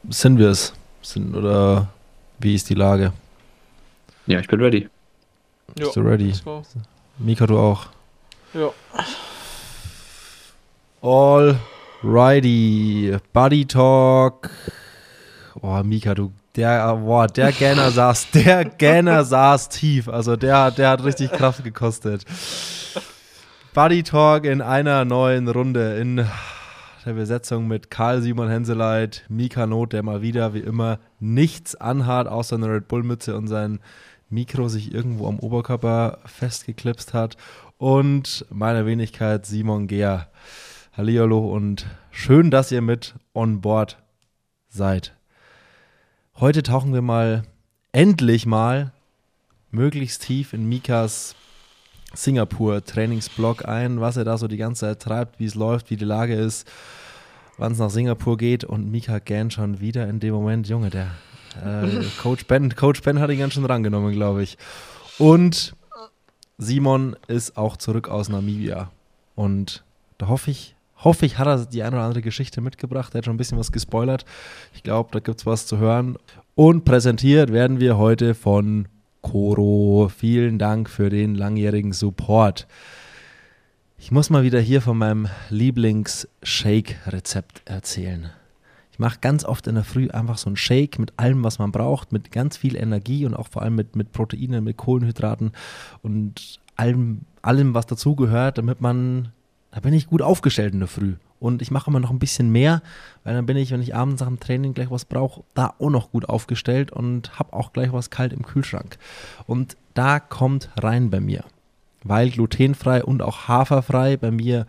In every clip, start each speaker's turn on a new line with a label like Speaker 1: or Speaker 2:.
Speaker 1: sind wir es? Oder wie ist die Lage?
Speaker 2: Ja, ich bin ready.
Speaker 1: Bist du ready?
Speaker 3: Let's go.
Speaker 1: Mika, du auch?
Speaker 3: Ja.
Speaker 1: Alrighty. Buddy Talk. Oh, Mika, der Gähner saß tief. Also der hat richtig Kraft gekostet. Buddy Talk in einer neuen Runde in der Besetzung mit Karl Simon Henseleit, Mika Not, der mal wieder wie immer nichts anhat, außer eine Red Bull Mütze und sein Mikro sich irgendwo am Oberkörper festgeklipst hat, und meiner Wenigkeit Simon Gehr. Hallihallo und schön, dass ihr mit on board seid. Heute tauchen wir endlich mal möglichst tief in Mikas Singapur-Trainingsblog ein, was er da so die ganze Zeit treibt, wie es läuft, wie die Lage ist, wann es nach Singapur geht, und Mika gähnt schon wieder in dem Moment. Junge, der Coach Ben hat ihn ganz schön rangenommen, glaube ich. Und Simon ist auch zurück aus Namibia. Und da hoffe ich, hat er die eine oder andere Geschichte mitgebracht. Er hat schon ein bisschen was gespoilert. Ich glaube, da gibt es was zu hören. Und präsentiert werden wir heute von Koro. Vielen Dank für den langjährigen Support. Ich muss mal wieder hier von meinem Lieblings-Shake-Rezept erzählen. Ich mache ganz oft in der Früh einfach so einen Shake mit allem, was man braucht, mit ganz viel Energie und auch vor allem mit Proteinen, mit Kohlenhydraten und allem, was dazugehört, da bin ich gut aufgestellt in der Früh. Und ich mache immer noch ein bisschen mehr, weil dann bin ich, wenn ich abends nach dem Training gleich was brauche, da auch noch gut aufgestellt und habe auch gleich was kalt im Kühlschrank. Und da kommt rein bei mir, weil glutenfrei und auch haferfrei bei mir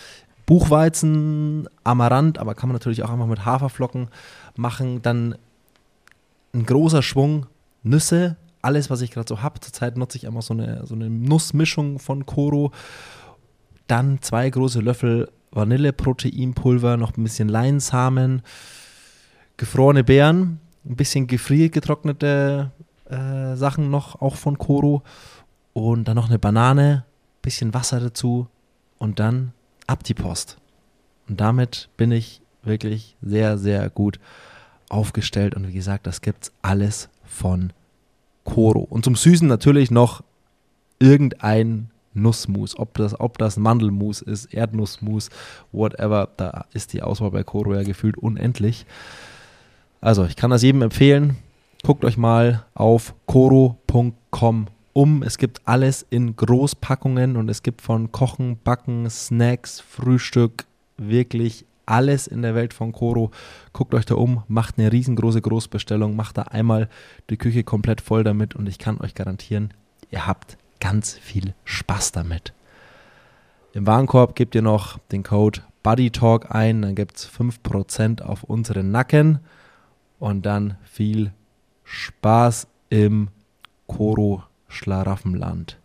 Speaker 1: Buchweizen, Amaranth, aber kann man natürlich auch einfach mit Haferflocken machen. Dann ein großer Schwung Nüsse, alles, was ich gerade so habe. Zurzeit nutze ich einfach so eine Nussmischung von Koro. Dann 2 große Löffel Vanilleproteinpulver, noch ein bisschen Leinsamen, gefrorene Beeren, ein bisschen gefriergetrocknete Sachen noch, auch von Koro, und dann noch eine Banane, bisschen Wasser dazu und dann ab die Post. Und damit bin ich wirklich sehr, sehr gut aufgestellt, und wie gesagt, das gibt's alles von Koro. Und zum Süßen natürlich noch irgendein Nussmus, ob das Mandelmus ist, Erdnussmus, whatever, da ist die Auswahl bei Koro ja gefühlt unendlich. Also ich kann das jedem empfehlen, guckt euch mal auf koro.com um. Es gibt alles in Großpackungen und es gibt von Kochen, Backen, Snacks, Frühstück, wirklich alles in der Welt von Koro. Guckt euch da um, macht eine riesengroße Großbestellung, macht da einmal die Küche komplett voll damit, und ich kann euch garantieren, ihr habt ganz viel Spaß damit. Im Warenkorb gebt ihr noch den Code BuddyTalk ein, dann gibt es 5% auf unseren Nacken, und dann viel Spaß im Koro Schlaraffenland.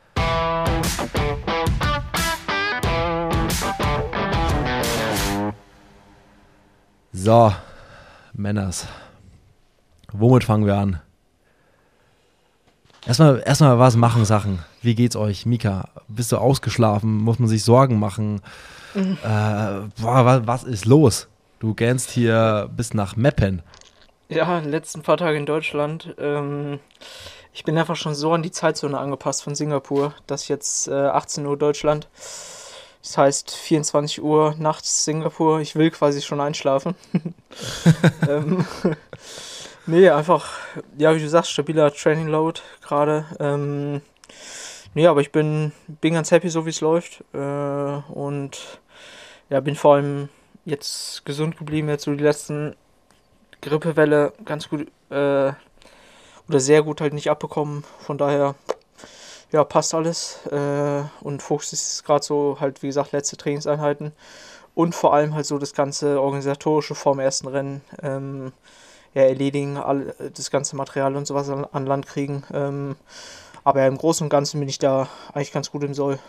Speaker 1: So, Männers, womit fangen wir an? Erstmal was machen Sachen. Wie geht's euch? Mika, bist du ausgeschlafen? Muss man sich Sorgen machen? Was ist los? Du gähnst hier bis nach Meppen.
Speaker 3: Ja, die letzten paar Tage in Deutschland. Ich bin einfach schon so an die Zeitzone angepasst von Singapur, dass jetzt 18 Uhr Deutschland, das heißt 24 Uhr nachts Singapur. Ich will quasi schon einschlafen. Nee, einfach, ja, wie du sagst, stabiler Training Load gerade. Nee, aber ich bin ganz happy, so wie es läuft. Und ja, bin vor allem jetzt gesund geblieben, jetzt so die letzten Grippewelle ganz gut oder sehr gut halt nicht abbekommen. Von daher, ja, passt alles. Und Fokus ist gerade so halt, wie gesagt, letzte Trainingseinheiten. Und vor allem halt so das ganze Organisatorische vorm ersten Rennen. Ja, erledigen, das ganze Material und sowas an Land kriegen. Aber ja, im Großen und Ganzen bin ich da eigentlich ganz gut im Soll.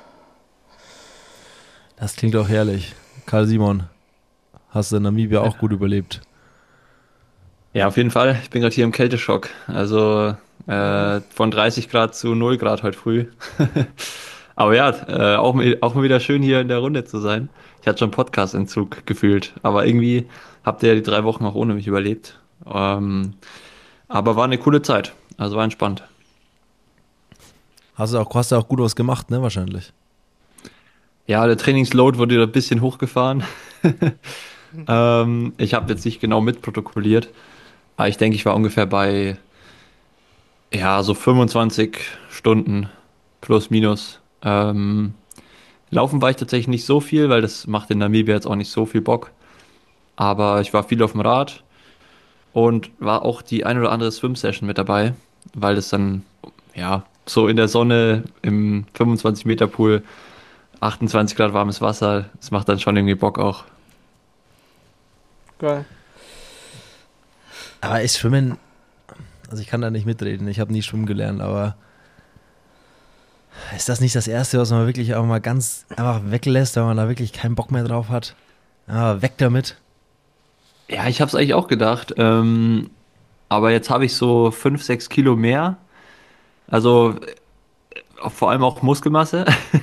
Speaker 1: Das klingt auch herrlich. Karl Simon, hast du in Namibia auch gut überlebt?
Speaker 2: Ja, auf jeden Fall. Ich bin gerade hier im Kälteschock. Also von 30 Grad zu 0 Grad heute früh. Aber ja, auch mal wieder schön hier in der Runde zu sein. Ich hatte schon Podcast-Entzug gefühlt. Aber irgendwie habt ihr ja die 3 Wochen auch ohne mich überlebt. Aber war eine coole Zeit. Also war entspannt.
Speaker 1: Hast du auch gut was gemacht, ne, wahrscheinlich.
Speaker 2: Ja, der Trainingsload wurde wieder ein bisschen hochgefahren. Ich habe jetzt nicht genau mitprotokolliert, aber ich denke, ich war ungefähr bei, ja, so 25 Stunden plus minus. Laufen war ich tatsächlich nicht so viel, weil das macht in Namibia jetzt auch nicht so viel Bock. Aber ich war viel auf dem Rad und war auch die ein oder andere Swim-Session mit dabei, weil es dann, ja, so in der Sonne im 25-Meter-Pool, 28 Grad warmes Wasser, das macht dann schon irgendwie Bock auch.
Speaker 3: Geil.
Speaker 1: Aber ist Schwimmen, also ich kann da nicht mitreden, ich habe nie schwimmen gelernt, aber ist das nicht das Erste, was man wirklich auch mal ganz einfach weglässt, wenn man da wirklich keinen Bock mehr drauf hat? Ja, weg damit.
Speaker 2: Ja, ich habe es eigentlich auch gedacht, aber jetzt habe ich so 5, 6 Kilo mehr, also vor allem auch Muskelmasse.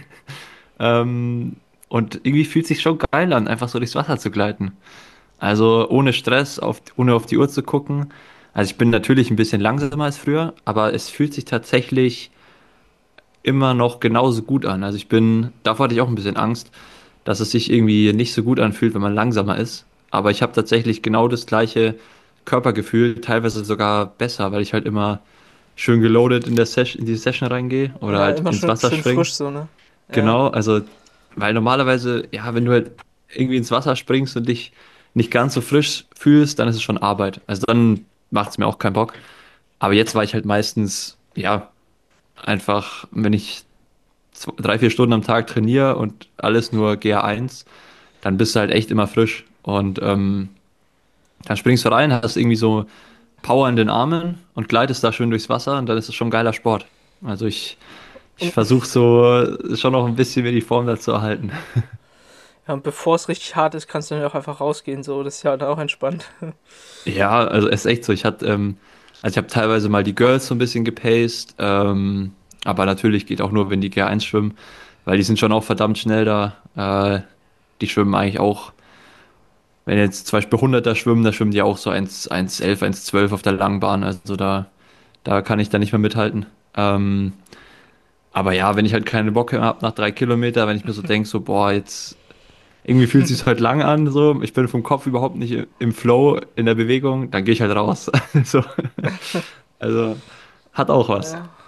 Speaker 2: Und irgendwie fühlt sich schon geil an, einfach so durchs Wasser zu gleiten. Also ohne Stress, ohne auf die Uhr zu gucken. Also ich bin natürlich ein bisschen langsamer als früher, aber es fühlt sich tatsächlich immer noch genauso gut an. Also davor hatte ich auch ein bisschen Angst, dass es sich irgendwie nicht so gut anfühlt, wenn man langsamer ist. Aber ich habe tatsächlich genau das gleiche Körpergefühl, teilweise sogar besser, weil ich halt immer schön geloadet in die Session reingehe oder
Speaker 3: Ja,
Speaker 2: halt
Speaker 3: immer
Speaker 2: ins
Speaker 3: schön,
Speaker 2: Wasser
Speaker 3: schön
Speaker 2: springe.
Speaker 3: frisch so, ne? Ja.
Speaker 2: Genau, also, weil normalerweise, ja, wenn du halt irgendwie ins Wasser springst und dich nicht ganz so frisch fühlst, dann ist es schon Arbeit. Also dann macht es mir auch keinen Bock. Aber jetzt war ich halt meistens, ja, einfach, wenn ich 3, 4 Stunden am Tag trainiere und alles nur GA1, dann bist du halt echt immer frisch. Und dann springst du rein, hast irgendwie so Power in den Armen und gleitest da schön durchs Wasser und dann ist es schon ein geiler Sport. Also ich
Speaker 3: Und,
Speaker 2: versuche so schon noch ein bisschen mir die Form dazu erhalten.
Speaker 3: ja, und bevor es richtig hart ist, kannst du dann auch einfach rausgehen, so. Das ist ja dann auch entspannt.
Speaker 2: Ja, also es ist echt so. Also ich habe teilweise mal die Girls so ein bisschen gepaced, aber natürlich geht auch nur, wenn die G1 schwimmen, weil die sind schon auch verdammt schnell da. Die schwimmen eigentlich auch, wenn jetzt zum Beispiel 100er schwimmen, da schwimmen die auch so 1,11, 1,12 auf der Langbahn. Also da kann ich dann nicht mehr mithalten. Aber ja, wenn ich halt keine Bock habe nach 3 Kilometer, wenn ich mir so denke, so, boah, jetzt irgendwie fühlt es sich halt lang an, so. Ich bin vom Kopf überhaupt nicht im Flow, in der Bewegung, dann gehe ich halt raus. So. Also, hat auch was.
Speaker 3: Ja,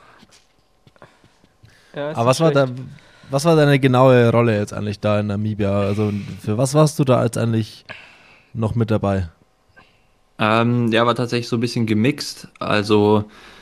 Speaker 3: ja, ist
Speaker 1: Aber
Speaker 3: nicht schlecht.
Speaker 1: was war deine genaue Rolle jetzt eigentlich da in Namibia? Also für was warst du da als eigentlich noch mit dabei?
Speaker 2: Ja, war tatsächlich so ein bisschen gemixt. Also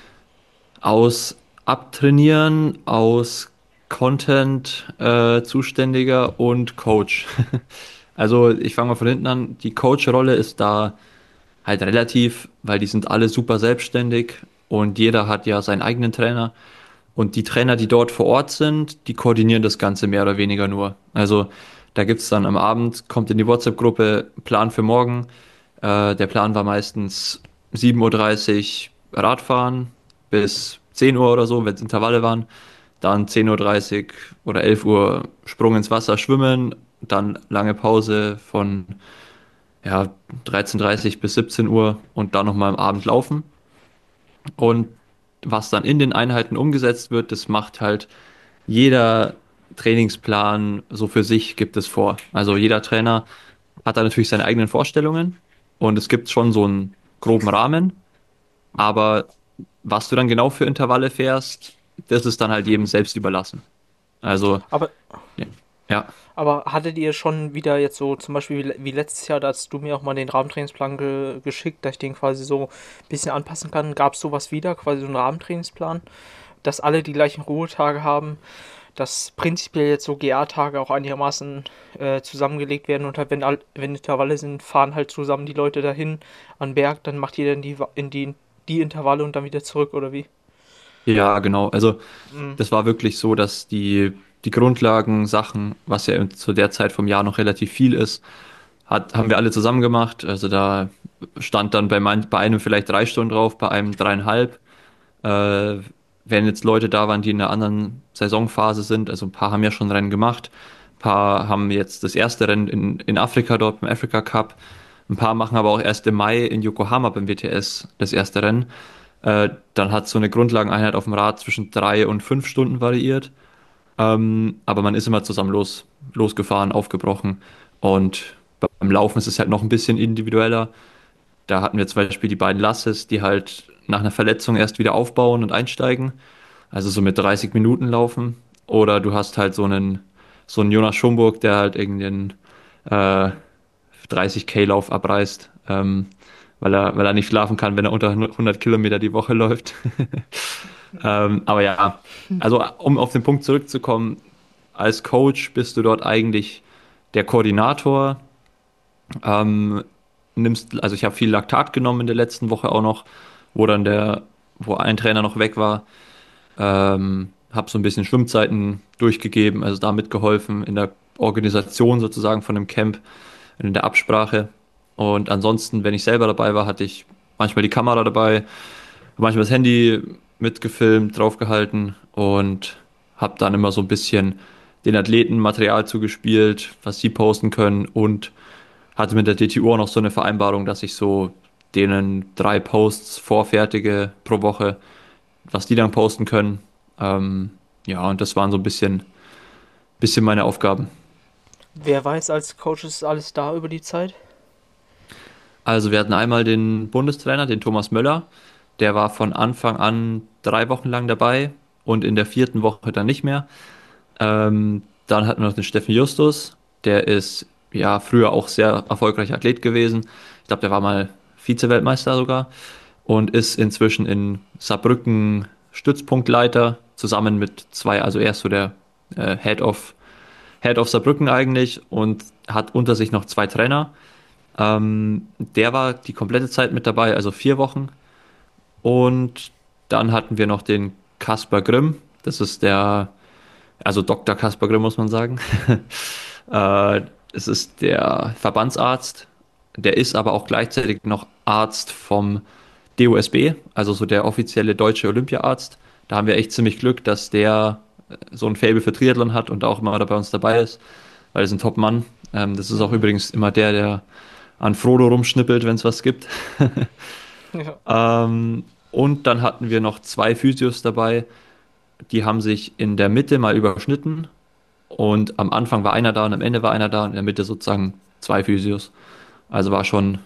Speaker 2: aus Abtrainieren, aus Content Zuständiger und Coach. Also ich fange mal von hinten an. Die Coach-Rolle ist da halt relativ, weil die sind alle super selbstständig und jeder hat ja seinen eigenen Trainer. Und die Trainer, die dort vor Ort sind, die koordinieren das Ganze mehr oder weniger nur. Also da gibt's dann am Abend, kommt in die WhatsApp-Gruppe Plan für morgen. Der Plan war meistens 7:30 Uhr Radfahren bis 10 Uhr oder so, wenn es Intervalle waren. Dann 10:30 Uhr oder 11 Uhr Sprung ins Wasser schwimmen. Dann lange Pause von ja, 13:30 bis 17 Uhr und dann nochmal am Abend laufen. Und was dann in den Einheiten umgesetzt wird, das macht halt jeder Trainingsplan so für sich gibt es vor. Also jeder Trainer hat da natürlich seine eigenen Vorstellungen und es gibt schon so einen groben Rahmen, aber was du dann genau für Intervalle fährst, das ist dann halt jedem selbst überlassen. Also,
Speaker 3: Aber,
Speaker 2: ja. Ja.
Speaker 3: aber hattet ihr schon wieder jetzt so, zum Beispiel wie letztes Jahr, da hast du mir auch mal den Rahmentrainingsplan geschickt, dass ich den quasi so ein bisschen anpassen kann? Gab es sowas wieder, quasi so einen Rahmentrainingsplan, dass alle die gleichen Ruhetage haben, dass prinzipiell jetzt so GA-Tage auch einigermaßen zusammengelegt werden und halt, wenn Intervalle sind, fahren halt zusammen die Leute dahin an den Berg, dann macht jeder die Intervalle und dann wieder zurück, oder wie?
Speaker 2: Ja, genau. Also
Speaker 3: Mhm.
Speaker 2: das war wirklich so, dass die Grundlagen, Sachen, was ja zu der Zeit vom Jahr noch relativ viel ist, haben wir alle zusammen gemacht. Also da stand dann bei einem vielleicht 3 Stunden drauf, bei einem 3,5. Wenn jetzt Leute da waren, die in einer anderen Saisonphase sind, also ein paar haben ja schon Rennen gemacht, Ein paar haben jetzt das erste Rennen in Afrika dort beim Africa Cup. Ein paar machen aber auch erst im Mai in Yokohama beim WTS das erste Rennen. Dann hat so eine Grundlageneinheit auf dem Rad zwischen 3 und 5 Stunden variiert. Aber man ist immer zusammen losgefahren, aufgebrochen. Und beim Laufen ist es halt noch ein bisschen individueller. Da hatten wir zum Beispiel die beiden Lasses, die halt nach einer Verletzung erst wieder aufbauen und einsteigen. Also so mit 30 Minuten laufen. Oder du hast halt so einen Jonas Schomburg, der halt irgendeinen 30K-Lauf abreißt, weil er nicht schlafen kann, wenn er unter 100 Kilometer die Woche läuft. Aber ja, also um auf den Punkt zurückzukommen, als Coach bist du dort eigentlich der Koordinator. Ähm, also ich habe viel Laktat genommen in der letzten Woche auch noch, wo ein Trainer noch weg war. Habe so ein bisschen Schwimmzeiten durchgegeben, also da mitgeholfen in der Organisation sozusagen von dem Camp, in der Absprache. Und ansonsten, wenn ich selber dabei war, hatte ich manchmal die Kamera dabei, manchmal das Handy mitgefilmt, draufgehalten und habe dann immer so ein bisschen den Athleten Material zugespielt, was sie posten können und hatte mit der DTU auch noch so eine Vereinbarung, dass ich so denen 3 Posts vorfertige pro Woche, was die dann posten können. Ja, und das waren so ein bisschen meine Aufgaben.
Speaker 3: Wer war jetzt als Coaches alles da über die Zeit?
Speaker 2: Also wir hatten einmal den Bundestrainer, den Thomas Möller, der war von Anfang an 3 Wochen lang dabei und in der 4. Woche dann nicht mehr. Dann hatten wir noch den Steffen Justus, der ist ja früher auch sehr erfolgreicher Athlet gewesen. Ich glaube, der war mal Vize-Weltmeister sogar und ist inzwischen in Saarbrücken Stützpunktleiter zusammen mit zwei, also er ist so der Head of Saarbrücken eigentlich und hat unter sich noch 2 Trainer. Der war die komplette Zeit mit dabei, also 4 Wochen. Und dann hatten wir noch den Kaspar Grimm. Das ist also Dr. Kaspar Grimm muss man sagen. äh, Es ist der Verbandsarzt. Der ist aber auch gleichzeitig noch Arzt vom DOSB, also so der offizielle deutsche Olympiaarzt. Da haben wir echt ziemlich Glück, dass der so ein Faible für Triathlon hat und auch immer da bei uns dabei ist, weil er ist ein Top-Mann. Das ist auch übrigens immer der an Frodo rumschnippelt, wenn es was gibt.
Speaker 3: Ja.
Speaker 2: Und dann hatten wir noch 2 Physios dabei, die haben sich in der Mitte mal überschnitten und am Anfang war einer da und am Ende war einer da und in der Mitte sozusagen 2 Physios. Also war schon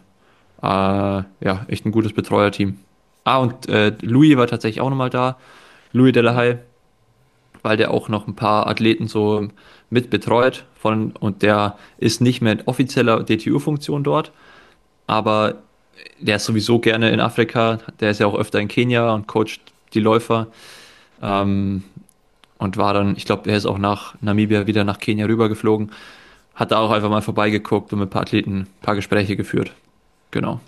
Speaker 2: ja, echt ein gutes Betreuerteam. Und Louis war tatsächlich auch nochmal da, Louis Delahaye, weil der auch noch ein paar Athleten so mit betreut und der ist nicht mehr in offizieller DTU-Funktion dort, aber der ist sowieso gerne in Afrika, der ist ja auch öfter in Kenia und coacht die Läufer. Ähm, und war dann, ich glaube, er ist auch nach Namibia wieder nach Kenia rübergeflogen, hat da auch einfach mal vorbeigeguckt und mit ein paar Athleten ein paar Gespräche geführt. Genau.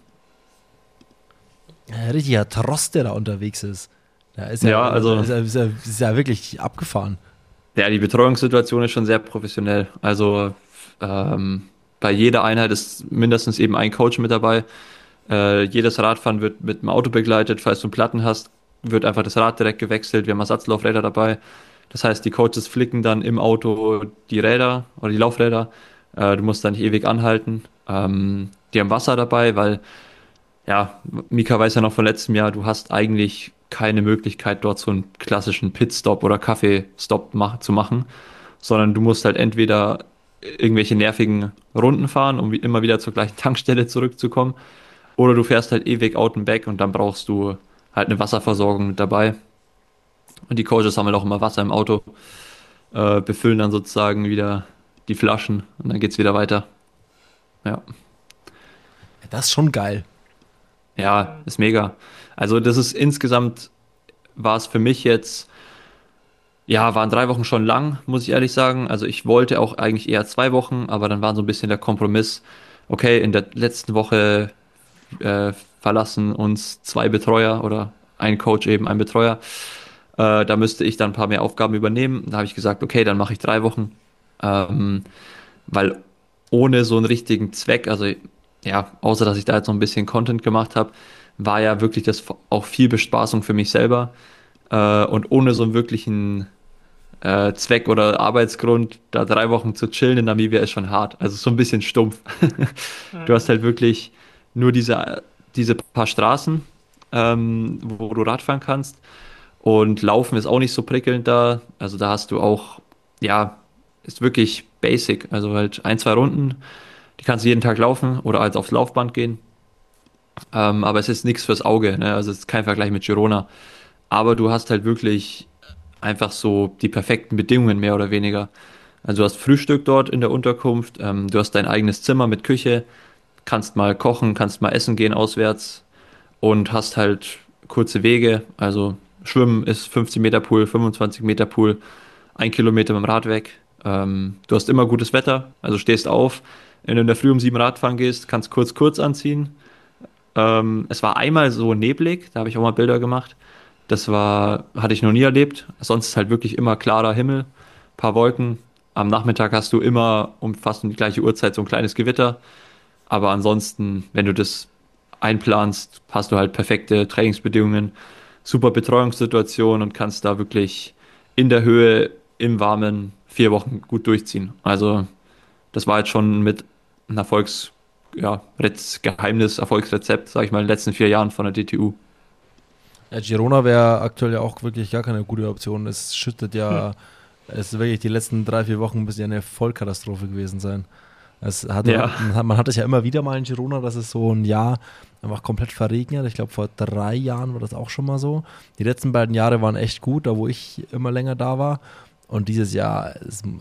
Speaker 1: Richtiger Trost, der da unterwegs ist. Da ist
Speaker 2: Ja, also
Speaker 1: ist ja wirklich abgefahren.
Speaker 2: ja, die Betreuungssituation ist schon sehr professionell. Also bei jeder Einheit ist mindestens eben ein Coach mit dabei. Jedes Radfahren wird mit dem Auto begleitet. Falls du Platten hast, wird einfach das Rad direkt gewechselt. Wir haben Ersatzlaufräder dabei. Das heißt, die Coaches flicken dann im Auto die Räder oder die Laufräder. Du musst da nicht ewig anhalten. Die haben Wasser dabei, weil, ja, Mika weiß ja noch von letztem Jahr, du hast eigentlich keine Möglichkeit, dort so einen klassischen Pitstop oder Kaffeestop zu machen, sondern du musst halt entweder irgendwelche nervigen Runden fahren, um immer wieder zur gleichen Tankstelle zurückzukommen, oder du fährst halt ewig out and back und dann brauchst du halt eine Wasserversorgung mit dabei. Und die Coaches haben halt auch immer Wasser im Auto, befüllen dann sozusagen wieder die Flaschen und dann geht's wieder weiter. Ja.
Speaker 1: Das ist schon geil.
Speaker 2: Ja, ist mega. Also das ist insgesamt, war es für mich jetzt, ja, waren 3 Wochen schon lang, muss ich ehrlich sagen. Also ich wollte auch eigentlich eher 2 Wochen, aber dann war so ein bisschen der Kompromiss, okay, in der letzten Woche verlassen uns 2 Betreuer oder ein Coach eben, ein Betreuer. Da müsste ich dann ein paar mehr Aufgaben übernehmen. Da habe ich gesagt, okay, dann mache ich 3 Wochen. Ähm, Weil ohne so einen richtigen Zweck, also ja, außer dass ich da jetzt noch ein bisschen Content gemacht habe, war ja wirklich das auch viel Bespaßung für mich selber. Und ohne so einen wirklichen Zweck oder Arbeitsgrund, da 3 Wochen zu chillen in Namibia ist schon hart. Also so ein bisschen stumpf. Du hast halt wirklich nur diese paar Straßen, wo du Radfahren kannst. Und Laufen ist auch nicht so prickelnd da. Also da hast du auch, ja, ist wirklich basic. Also halt 1, 2 Runden, die kannst du jeden Tag laufen oder halt aufs Laufband gehen. Aber es ist nichts fürs Auge, ne? Also es ist kein Vergleich mit Girona. Aber du hast halt wirklich einfach so die perfekten Bedingungen mehr oder weniger. Also du hast Frühstück dort in der Unterkunft, du hast dein eigenes Zimmer mit Küche, kannst mal kochen, kannst mal essen gehen auswärts und hast halt kurze Wege. Also Schwimmen ist 50 Meter Pool, 25 Meter Pool, 1 Kilometer mit dem Rad weg. Du hast immer gutes Wetter, also stehst auf, wenn du in der Früh um 7 Radfahren gehst, kannst kurz anziehen. Es war einmal so neblig, da habe ich auch mal Bilder gemacht. Hatte ich noch nie erlebt. Sonst ist halt wirklich immer klarer Himmel, paar Wolken. Am Nachmittag hast du immer um fast um die gleiche Uhrzeit so ein kleines Gewitter. Aber ansonsten, wenn du das einplanst, hast du halt perfekte Trainingsbedingungen, super Betreuungssituation und kannst da wirklich in der Höhe, im Warmen 4 Wochen gut durchziehen. Also das war jetzt schon mit ein Geheimnis, Erfolgsrezept, sag ich mal, in den letzten 4 Jahren von der DTU.
Speaker 1: Ja, Girona wäre aktuell ja auch wirklich gar keine gute Option. Es schüttet ja, es ist wirklich die letzten 3, 4 Wochen ein bisschen eine Vollkatastrophe gewesen sein. Man hat es ja immer wieder mal in Girona, dass es so ein Jahr einfach komplett verregnet. Ich glaube, vor 3 Jahren war das auch schon mal so. Die letzten beiden Jahre waren echt gut, da wo ich immer länger da war. Und dieses Jahr,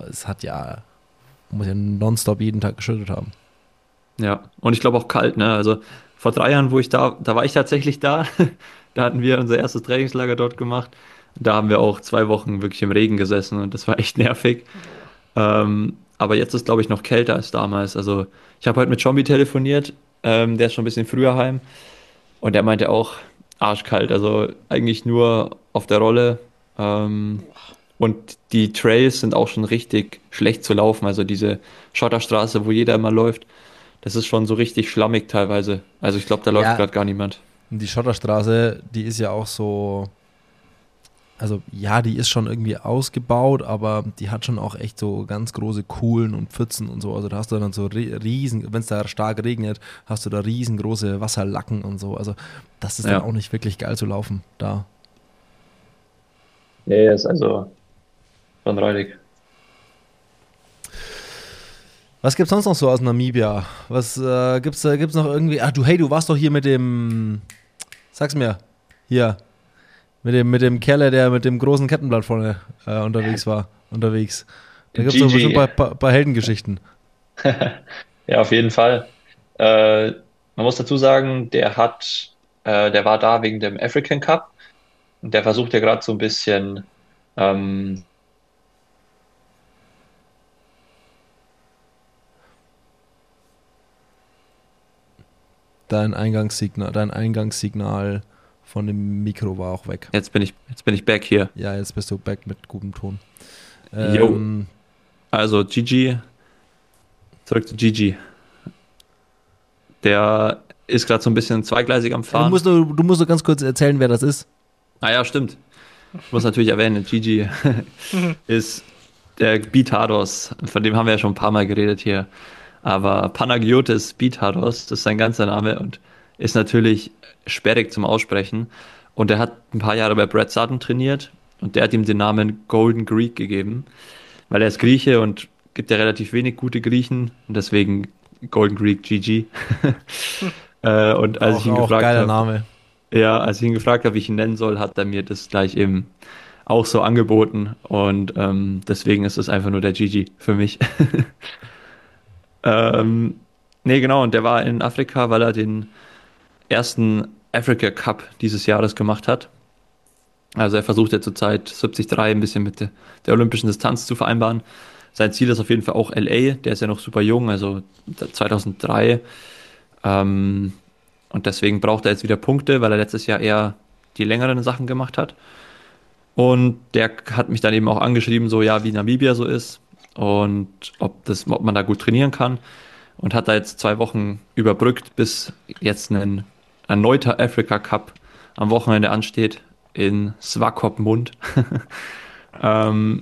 Speaker 1: muss ja nonstop jeden Tag geschüttet haben.
Speaker 2: Ja, und ich glaube auch kalt, ne? Also vor 3 Jahren, da war ich tatsächlich da. Da hatten wir unser erstes Trainingslager dort gemacht. Da haben wir auch 2 Wochen wirklich im Regen gesessen und das war echt nervig. Aber jetzt ist, glaube ich, noch kälter als damals. Also ich habe heute mit Chombi telefoniert, der ist schon ein bisschen früher heim und der meinte auch arschkalt. Also eigentlich nur auf der Rolle. Und die Trails sind auch schon richtig schlecht zu laufen. Also diese Schotterstraße, wo jeder immer läuft, das ist schon so richtig schlammig teilweise. Also ich glaube, da läuft
Speaker 1: Ja,
Speaker 2: gerade gar niemand.
Speaker 1: und die Schotterstraße, die ist ja auch so, also ja, die ist schon irgendwie ausgebaut, aber die hat schon auch echt so ganz große Kuhlen und Pfützen und so. Also da hast du dann so riesen, wenn es da stark regnet, hast du da riesengroße Wasserlacken und so. Also das ist dann
Speaker 2: Ja.
Speaker 1: auch nicht wirklich geil zu laufen da.
Speaker 2: Ja, ist also schon räudig.
Speaker 1: Was gibt's sonst noch so aus Namibia? Was gibt's noch irgendwie? Ach du warst doch hier mit dem, sag's mir, hier, mit dem Kerle, der mit dem großen Kettenblatt vorne unterwegs. Da gibt's doch bestimmt
Speaker 2: GG.
Speaker 1: ein paar Heldengeschichten.
Speaker 2: Ja, auf jeden Fall. Äh, Man muss dazu sagen, der war da wegen dem African Cup und der versucht ja gerade so ein bisschen, ähm,
Speaker 1: Dein Eingangssignal von dem Mikro war auch weg.
Speaker 2: jetzt bin ich back hier.
Speaker 1: Ja, jetzt bist du back mit gutem Ton.
Speaker 2: Jo,
Speaker 1: Ähm,
Speaker 2: also Gigi, zurück zu Gigi. Der ist gerade so ein bisschen zweigleisig am
Speaker 1: du
Speaker 2: Fahren.
Speaker 1: musst nur, du musst nur ganz kurz erzählen, wer das ist.
Speaker 2: Ah ja, stimmt. Ich muss natürlich erwähnen, Gigi ist der Bitados, von dem haben wir ja schon ein paar Mal geredet hier. Aber Panagiotis Bitados, das ist sein ganzer Name und ist natürlich sperrig zum Aussprechen. Und er hat ein paar Jahre bei Brad Sutton trainiert und der hat ihm den Namen Golden Greek gegeben, weil er ist Grieche und gibt ja relativ wenig gute Griechen und deswegen Golden Greek GG. Und als ich ihn
Speaker 1: Auch
Speaker 2: gefragt
Speaker 1: geiler
Speaker 2: habe,
Speaker 1: Name.
Speaker 2: ja, als ich ihn gefragt habe, wie ich ihn nennen soll, hat er mir das gleich eben auch so angeboten und deswegen ist es einfach nur der Gigi für mich. ähm, Nee, genau, und der war in Afrika, weil er den ersten Africa Cup dieses Jahres gemacht hat. Also er versucht ja zurzeit 73 ein bisschen mit der olympischen Distanz zu vereinbaren. Sein Ziel ist auf jeden Fall auch LA, der ist ja noch super jung, also 2003. Ähm, und deswegen braucht er jetzt wieder Punkte, weil er letztes Jahr eher die längeren Sachen gemacht hat. Und der hat mich dann eben auch angeschrieben, so ja, wie Namibia so ist und ob man da gut trainieren kann. Und hat da jetzt 2 Wochen überbrückt, bis jetzt ein erneuter Africa Cup am Wochenende ansteht in Swakopmund. ähm,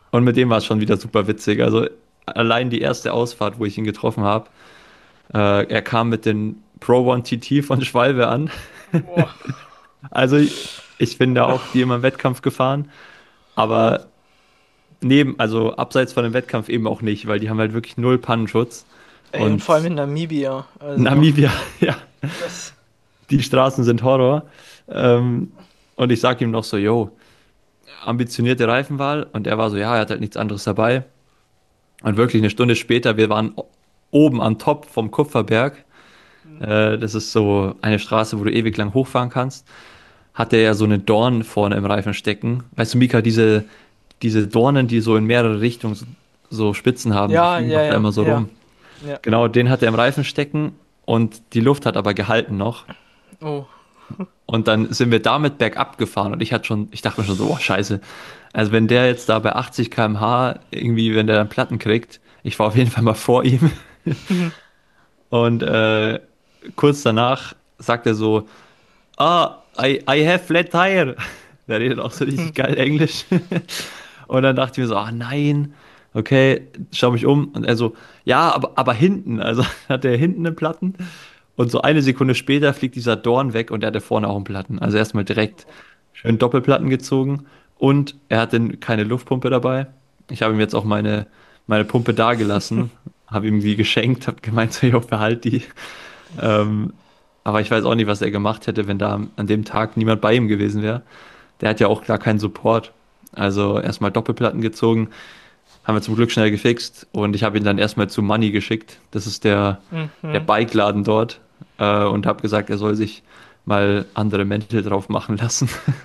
Speaker 2: Und mit dem war es schon wieder super witzig. Also allein die erste Ausfahrt, wo ich ihn getroffen habe, er kam mit den Pro One TT von Schwalbe an.
Speaker 3: Boah.
Speaker 2: Also ich bin da auch die immer im Wettkampf gefahren, aber also abseits von dem Wettkampf eben auch nicht, weil die haben halt wirklich null Pannenschutz.
Speaker 3: Ey, und
Speaker 2: Und
Speaker 3: vor allem in Namibia. Also,
Speaker 2: Namibia, ja,
Speaker 3: das,
Speaker 2: die Straßen sind Horror. Und ich sag ihm noch so, yo, ambitionierte Reifenwahl. Und er war so, ja, er hat halt nichts anderes dabei. Und wirklich eine Stunde später, wir waren oben am Top vom Kupferberg. Das ist so eine Straße, wo du ewig lang hochfahren kannst. Hat er ja so eine Dorn vorne im Reifen stecken. Weißt du, Mika, diese Dornen, die so in mehrere Richtungen so Spitzen haben, die
Speaker 3: ja,
Speaker 2: fliegen
Speaker 3: ja,
Speaker 2: doch da
Speaker 3: ja,
Speaker 2: immer so
Speaker 3: ja,
Speaker 2: rum.
Speaker 3: ja.
Speaker 2: Genau, den hat er im Reifen stecken und die Luft hat aber gehalten noch.
Speaker 3: Oh.
Speaker 2: Und dann sind wir damit bergab gefahren und ich dachte mir schon so, oh Scheiße. Also wenn der jetzt da bei 80 km/h irgendwie, wenn der dann Platten kriegt, ich war auf jeden Fall mal vor ihm. Und kurz danach sagt er so, I have flat tire. Der redet auch so richtig geil Englisch. Und dann dachte ich mir so, ah nein, okay, schau mich um. Und er so, ja, aber hinten, also hat er hinten einen Platten. Und so eine Sekunde später fliegt dieser Dorn weg und er hatte vorne auch einen Platten. Also erstmal direkt schön Doppelplatten gezogen und er hatte keine Luftpumpe dabei. Ich habe ihm jetzt auch meine Pumpe dagelassen, habe ihm die geschenkt, habe gemeint, so, jo, behalt die. Ähm, aber ich weiß auch nicht, was er gemacht hätte, wenn da an dem Tag niemand bei ihm gewesen wäre. Der hat ja auch gar keinen Support. Also erstmal Doppelplatten gezogen, haben wir zum Glück schnell gefixt und ich habe ihn dann erstmal zu Money geschickt. Das ist der Bike-Laden dort und habe gesagt, er soll sich mal andere Mäntel drauf machen lassen.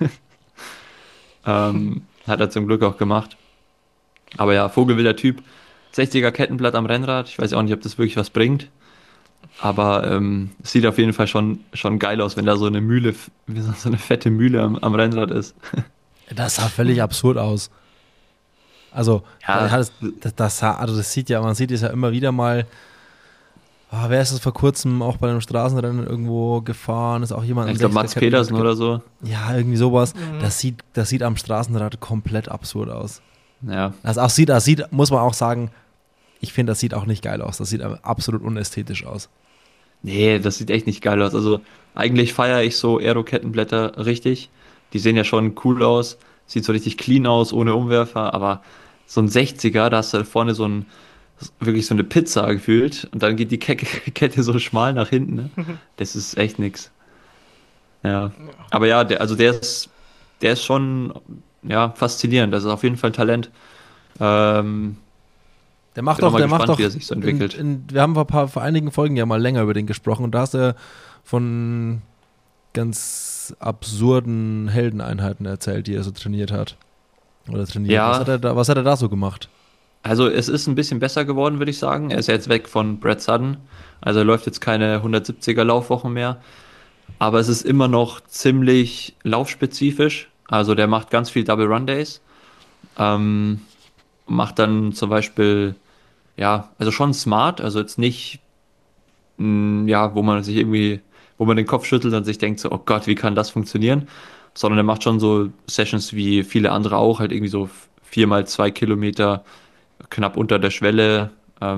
Speaker 2: Hat er zum Glück auch gemacht. Aber ja, vogelwilder Typ. 60er Kettenblatt am Rennrad. Ich weiß auch nicht, ob das wirklich was bringt. Aber es sieht auf jeden Fall schon geil aus, wenn da so eine Mühle, so eine fette Mühle am Rennrad ist.
Speaker 1: Das sah völlig absurd aus. Also,
Speaker 2: Ja,
Speaker 1: das sieht ja, man sieht es ja immer wieder mal. Wer ist das vor kurzem auch bei einem Straßenrennen irgendwo gefahren? Ist auch jemand
Speaker 2: ich glaube Mats Pedersen oder so.
Speaker 1: Ja, irgendwie sowas. Das sieht am Straßenrad komplett absurd aus.
Speaker 2: Ja,
Speaker 1: Das sieht, muss man auch sagen, ich finde, das sieht auch nicht geil aus. Das sieht absolut unästhetisch aus.
Speaker 2: nee, das sieht echt nicht geil aus. Also eigentlich feiere ich so Aero-Kettenblätter richtig. Die sehen ja schon cool aus. Sieht so richtig clean aus, ohne Umwerfer. Aber so ein 60er, da hast du vorne wirklich so eine Pizza gefühlt. Und dann geht die Kette so schmal nach hinten. Ne? Das ist echt nix. Ja. Aber ja, der ist schon ja, faszinierend. Das ist auf jeden Fall ein Talent. Ähm,
Speaker 1: Der macht
Speaker 2: Bin auch
Speaker 1: doch,
Speaker 2: mal
Speaker 1: der macht
Speaker 2: gespannt,
Speaker 1: doch,
Speaker 2: wie er sich so entwickelt.
Speaker 1: wir haben vor einigen Folgen ja mal länger über den gesprochen und da hast du von ganz absurden Heldeneinheiten erzählt, die er so trainiert hat. Oder trainiert.
Speaker 2: Ja.
Speaker 1: Was hat er da so gemacht?
Speaker 2: Also es ist ein bisschen besser geworden, würde ich sagen. Er ist jetzt weg von Brad Sutton. Also er läuft jetzt keine 170er Laufwochen mehr. Aber es ist immer noch ziemlich laufspezifisch. Also der macht ganz viel Double Run Days. Macht dann zum Beispiel, ja, also schon smart. Also jetzt nicht, ja, wo man den Kopf schüttelt und sich denkt so, oh Gott, wie kann das funktionieren? Sondern er macht schon so Sessions wie viele andere auch, halt irgendwie so 4 mal 2 Kilometer knapp unter der Schwelle,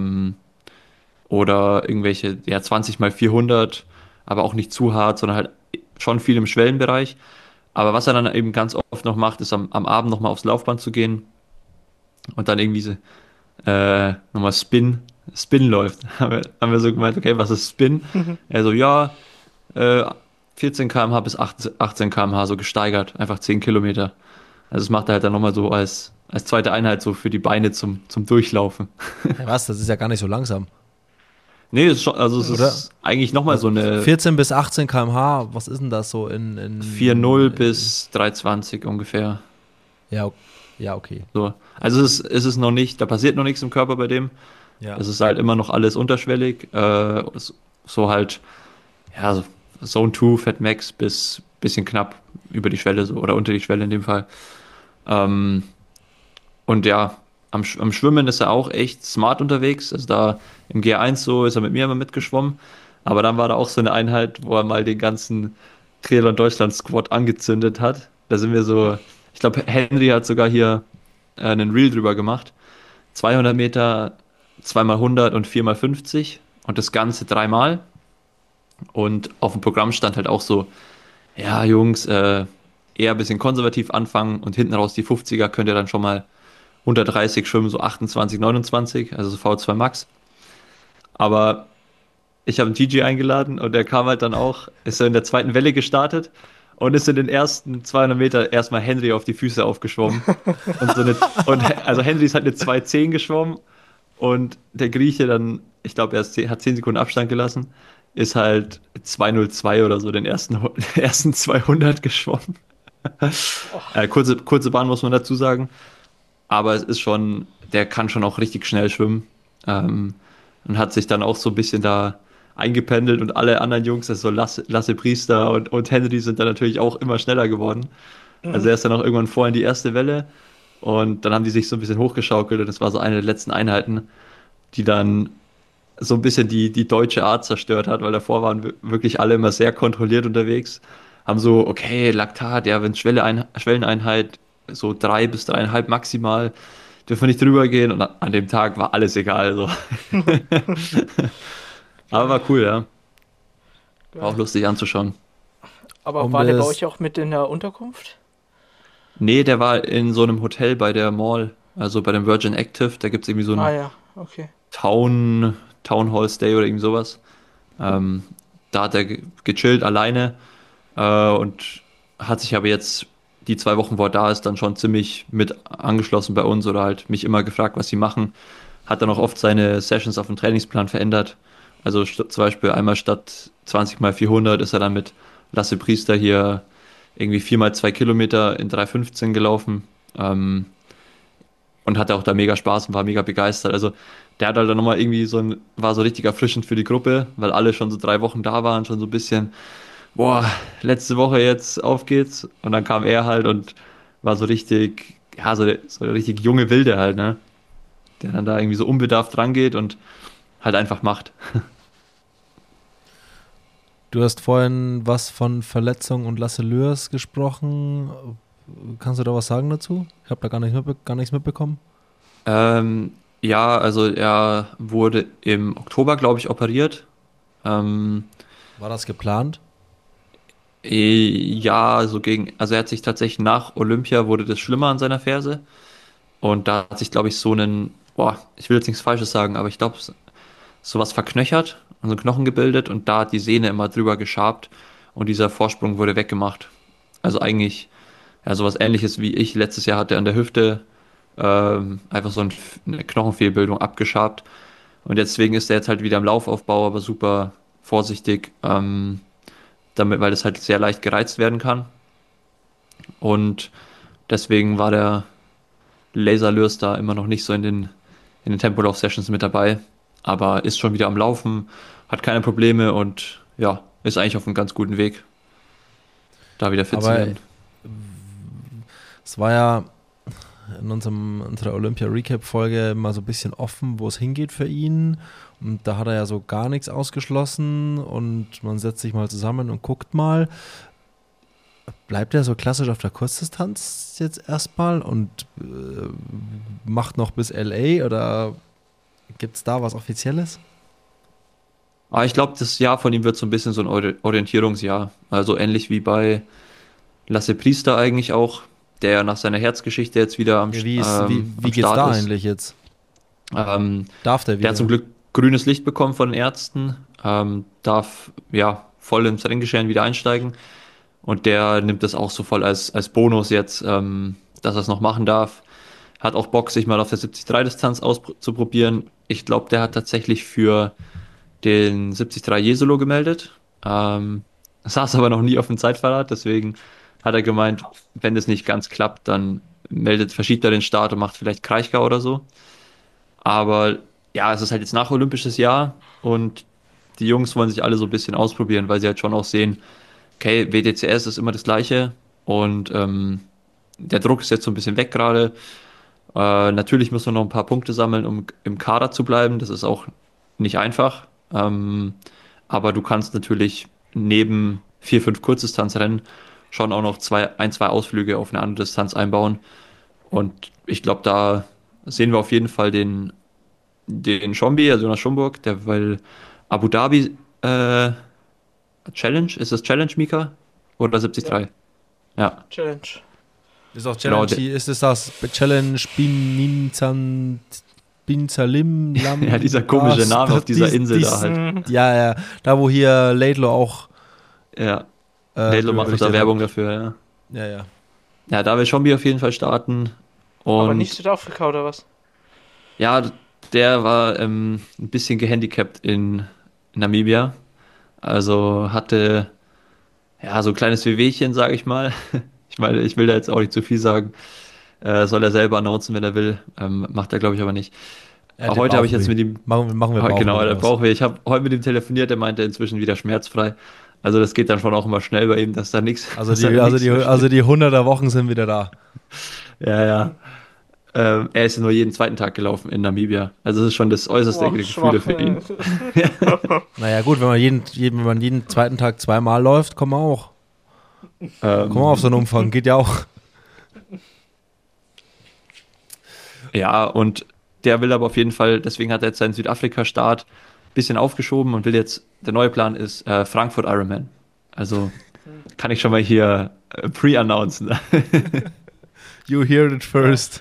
Speaker 2: oder irgendwelche, ja, 20 mal 400, aber auch nicht zu hart, sondern halt schon viel im Schwellenbereich. Aber was er dann eben ganz oft noch macht, ist am Abend nochmal aufs Laufband zu gehen und dann irgendwie so, nochmal Spin läuft. Haben wir so gemeint, okay, was ist Spin? Er so, ja, 14 km/h bis 18 km/h so gesteigert, einfach 10 Kilometer. Also das macht er halt dann nochmal so als zweite Einheit so für die Beine zum Durchlaufen.
Speaker 1: Ja, was? Das ist ja gar nicht so langsam.
Speaker 2: Nee, es ist schon, also es
Speaker 1: Oder?
Speaker 2: ist eigentlich nochmal so eine
Speaker 1: 14 bis 18 km/h, was ist denn das so in
Speaker 2: 4,0 bis 3,20 ungefähr.
Speaker 1: Ja, ja, okay.
Speaker 2: So. Also es ist noch nicht, da passiert noch nichts im Körper bei dem.
Speaker 1: Ja.
Speaker 2: Es ist halt immer noch alles unterschwellig. So halt, ja, so Zone 2, Fat Max bis bisschen knapp über die Schwelle so, oder unter die Schwelle in dem Fall. Und ja, am Schwimmen ist er auch echt smart unterwegs. Also da im G1 so ist er mit mir immer mitgeschwommen. Aber dann war da auch so eine Einheit, wo er mal den ganzen Triathlon Deutschland Squad angezündet hat. Da sind wir so, ich glaube, Henry hat sogar hier einen Reel drüber gemacht. 200 Meter, 2x100 und 4x50 und das Ganze 3-mal. Und auf dem Programm stand halt auch so, ja Jungs, eher ein bisschen konservativ anfangen und hinten raus die 50er könnt ihr dann schon mal 130 schwimmen, so 28, 29, also so V2 Max. Aber ich habe einen TJ eingeladen und der kam halt dann auch, ist so in der zweiten Welle gestartet und ist in den ersten 200 Meter erstmal Henry auf die Füße aufgeschwommen. Also Henry ist halt eine 2,10 geschwommen und der Grieche dann, ich glaube, hat 10 Sekunden Abstand gelassen, ist halt 2,02 oder so den ersten 200 geschwommen. Kurze Bahn muss man dazu sagen. Aber es ist schon, der kann schon auch richtig schnell schwimmen. Und hat sich dann auch so ein bisschen da eingependelt und alle anderen Jungs, also Lasse Priester und Henry sind dann natürlich auch immer schneller geworden. Also er ist dann auch irgendwann vor in die erste Welle und dann haben die sich so ein bisschen hochgeschaukelt und das war so eine der letzten Einheiten, die dann so ein bisschen die deutsche Art zerstört hat, weil davor waren wirklich alle immer sehr kontrolliert unterwegs, haben so, okay, Laktat, ja, wenn Schwelleneinheit so 3 bis 3,5 maximal, dürfen wir nicht drüber gehen und an dem Tag war alles egal. So. Aber war cool, ja. War auch lustig anzuschauen.
Speaker 3: Aber war der bei euch auch mit in der Unterkunft?
Speaker 2: Nee, der war in so einem Hotel bei der Mall, also bei dem Virgin Active, da gibt es irgendwie so
Speaker 3: Ah
Speaker 2: ein
Speaker 3: ja, okay.
Speaker 2: Town Hall Stay oder irgend sowas. Da hat er gechillt alleine und hat sich aber jetzt die 2 Wochen, wo er da ist, dann schon ziemlich mit angeschlossen bei uns oder halt mich immer gefragt, was sie machen. Hat dann auch oft seine Sessions auf dem Trainingsplan verändert. Also zum Beispiel einmal statt 20x400 ist er dann mit Lasse Priester hier irgendwie 4x2 Kilometer in 3,15 gelaufen. Und hatte auch da mega Spaß und war mega begeistert. Also der hat halt dann nochmal irgendwie war so richtig erfrischend für die Gruppe, weil alle schon so 3 Wochen da waren, schon so ein bisschen, boah, letzte Woche jetzt, auf geht's. Und dann kam er halt und war so richtig, ja, so der richtig junge Wilde halt, ne? Der dann da irgendwie so unbedarft rangeht und halt einfach macht.
Speaker 1: Du hast vorhin was von Verletzung und Lasse Lörs gesprochen. Kannst du da was sagen dazu? Ich habe da gar nichts mitbekommen.
Speaker 2: Ja, also er wurde im Oktober, glaube ich, operiert.
Speaker 1: War das geplant?
Speaker 2: Ja, also er hat sich tatsächlich nach Olympia wurde das schlimmer an seiner Ferse. Und da hat sich, glaube ich, ich will jetzt nichts Falsches sagen, aber ich glaube, sowas verknöchert und so Knochen gebildet und da hat die Sehne immer drüber geschabt und dieser Vorsprung wurde weggemacht. Also eigentlich, ja, sowas Ähnliches wie ich letztes Jahr hatte an der Hüfte, einfach so eine Knochenfehlbildung abgeschabt. Und deswegen ist er jetzt halt wieder im Laufaufbau, aber super vorsichtig, weil das halt sehr leicht gereizt werden kann. Und deswegen war der Laserlös da immer noch nicht so in den Tempolauf-Sessions mit dabei, aber ist schon wieder am Laufen, hat keine Probleme und ja, ist eigentlich auf einem ganz guten Weg, da wieder fit zu
Speaker 1: Aber
Speaker 2: werden.
Speaker 1: es war ja in unserer Olympia-Recap-Folge mal so ein bisschen offen, wo es hingeht für ihn. Und da hat er ja so gar nichts ausgeschlossen und man setzt sich mal zusammen und guckt mal. Bleibt er so klassisch auf der Kurzdistanz jetzt erstmal und macht noch bis LA oder gibt es da was Offizielles?
Speaker 2: Aber ich glaube, das Jahr von ihm wird so ein bisschen so ein Orientierungsjahr, also ähnlich wie bei Lasse Priester eigentlich auch, der ja nach seiner Herzgeschichte jetzt wieder
Speaker 1: Wie
Speaker 2: am
Speaker 1: geht's
Speaker 2: Start
Speaker 1: da
Speaker 2: ist.
Speaker 1: eigentlich jetzt?
Speaker 2: Der
Speaker 1: Darf der wieder?
Speaker 2: hat zum Glück grünes Licht bekommen von den Ärzten, darf ja voll ins Renngeschehen wieder einsteigen und der nimmt das auch so voll als Bonus jetzt, dass er es noch machen darf. Hat auch Bock, sich mal auf der 73-Distanz auszuprobieren. Ich glaube, der hat tatsächlich für den 73 Jesolo gemeldet. Saß aber noch nie auf dem Zeitfahrrad, deswegen hat er gemeint, wenn das nicht ganz klappt, dann verschiebt er den Start und macht vielleicht Kraichgau oder so. Aber ja, es ist halt jetzt nach Olympisches Jahr und die Jungs wollen sich alle so ein bisschen ausprobieren, weil sie halt schon auch sehen, okay, WTCS ist immer das Gleiche und der Druck ist jetzt so ein bisschen weg gerade. Natürlich müssen wir noch ein paar Punkte sammeln, um im Kader zu bleiben. Das ist auch nicht einfach. Aber du kannst natürlich neben 4, 5 Kurzdistanzrennen schon auch noch zwei Ausflüge auf eine andere Distanz einbauen. Und ich glaube, da sehen wir auf jeden Fall den Schombi, also Jonas Schomburg, weil Abu Dhabi Challenge, ist das Challenge, Mika? Oder
Speaker 3: Ja,
Speaker 2: 73? Ja,
Speaker 3: Challenge.
Speaker 1: Ist auch
Speaker 2: genau.
Speaker 1: Challenge, ist es das Challenge Bin Salim Lam?
Speaker 2: Ja, dieser komische Name auf dieser Insel da halt.
Speaker 3: Mhm.
Speaker 1: Ja, da wo hier Laidlaw auch
Speaker 2: Ja, Laidlaw macht
Speaker 1: berichtet
Speaker 2: da
Speaker 1: hat.
Speaker 2: Werbung dafür, ja.
Speaker 1: Ja.
Speaker 2: Ja, da will Schombi auf jeden Fall starten.
Speaker 3: Aber
Speaker 2: Und
Speaker 3: nicht Südafrika oder was?
Speaker 2: ja, der war ein bisschen gehandicapt in Namibia. Also hatte ja so ein kleines Wehwehchen, sage ich mal. Ich meine, ich will da jetzt auch nicht zu viel sagen. Soll er selber announcen, wenn er will. Macht er, glaube ich, aber nicht.
Speaker 1: Ja,
Speaker 2: Heute habe ich jetzt mit ihm.
Speaker 1: Machen wir
Speaker 2: Genau, der
Speaker 1: raus.
Speaker 2: Bauchweh. Ich habe heute mit ihm telefoniert, der meinte inzwischen wieder schmerzfrei. Also das geht dann schon auch immer schnell bei ihm, dass da nichts.
Speaker 1: Also
Speaker 2: dass da
Speaker 1: die
Speaker 2: nichts-
Speaker 1: die 100er Wochen sind wieder da.
Speaker 2: Ja, ja. Er ist ja nur jeden zweiten Tag gelaufen in Namibia. Also das ist schon das äußerste
Speaker 3: Boah,
Speaker 2: Gefühl
Speaker 3: schwach,
Speaker 2: für ihn.
Speaker 1: Naja gut, wenn man jeden zweiten Tag zweimal läuft, kommen wir auch. Kommen wir auf so einen Umfang, geht ja auch.
Speaker 2: Ja, und der will aber auf jeden Fall, deswegen hat er jetzt seinen Südafrika-Start ein bisschen aufgeschoben und will jetzt, der neue Plan ist Frankfurt Ironman. Also kann ich schon mal hier pre-announcen.
Speaker 1: You hear it first.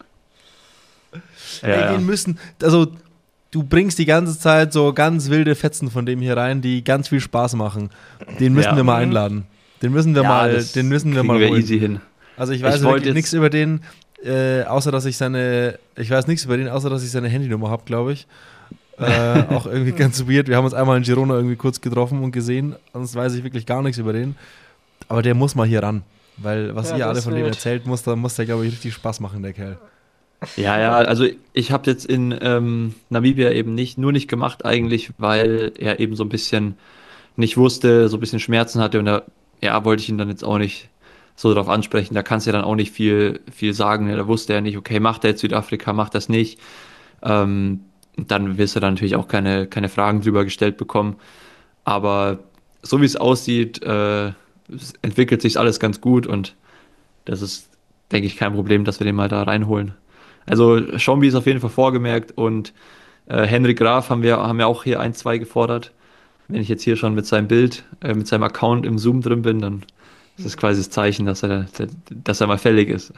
Speaker 2: Ja,
Speaker 1: Den müssen, also du bringst die ganze Zeit so ganz wilde Fetzen von dem hier rein, die ganz viel Spaß machen. Den müssen
Speaker 2: Ja.
Speaker 1: wir mal einladen. Den müssen wir mal
Speaker 2: kriegen
Speaker 1: holen.
Speaker 2: easy hin.
Speaker 1: Also ich weiß
Speaker 2: Ich wollte
Speaker 1: wirklich
Speaker 2: jetzt-
Speaker 1: nichts über den, außer dass ich seine Handynummer habe, glaube ich. Auch irgendwie ganz weird. Wir haben uns einmal in Girona irgendwie kurz getroffen und gesehen, sonst weiß ich wirklich gar nichts über den. Aber der muss mal hier ran, weil was
Speaker 3: Ja,
Speaker 1: ihr alle
Speaker 3: das
Speaker 1: von dem
Speaker 3: wird-
Speaker 1: erzählt, muss der, glaube ich, richtig Spaß machen, der Kerl.
Speaker 2: Ja, also ich habe jetzt in Namibia eben nur nicht gemacht eigentlich, weil er eben so ein bisschen nicht wusste, so ein bisschen Schmerzen hatte und da wollte ich ihn dann jetzt auch nicht so darauf ansprechen. Da kannst du ja dann auch nicht viel sagen. Da wusste er nicht, okay, macht er jetzt Südafrika, macht das nicht. Dann wirst du dann natürlich auch keine Fragen drüber gestellt bekommen. Aber so wie es aussieht, es entwickelt sich alles ganz gut und das ist, denke ich, kein Problem, dass wir den mal da reinholen. Also Schombi ist auf jeden Fall vorgemerkt und Henrik Graf haben wir auch hier 1, 2 gefordert. Wenn ich jetzt hier schon mit seinem Bild, mit seinem Account im Zoom drin bin, dann ist das quasi das Zeichen, dass er mal fällig ist.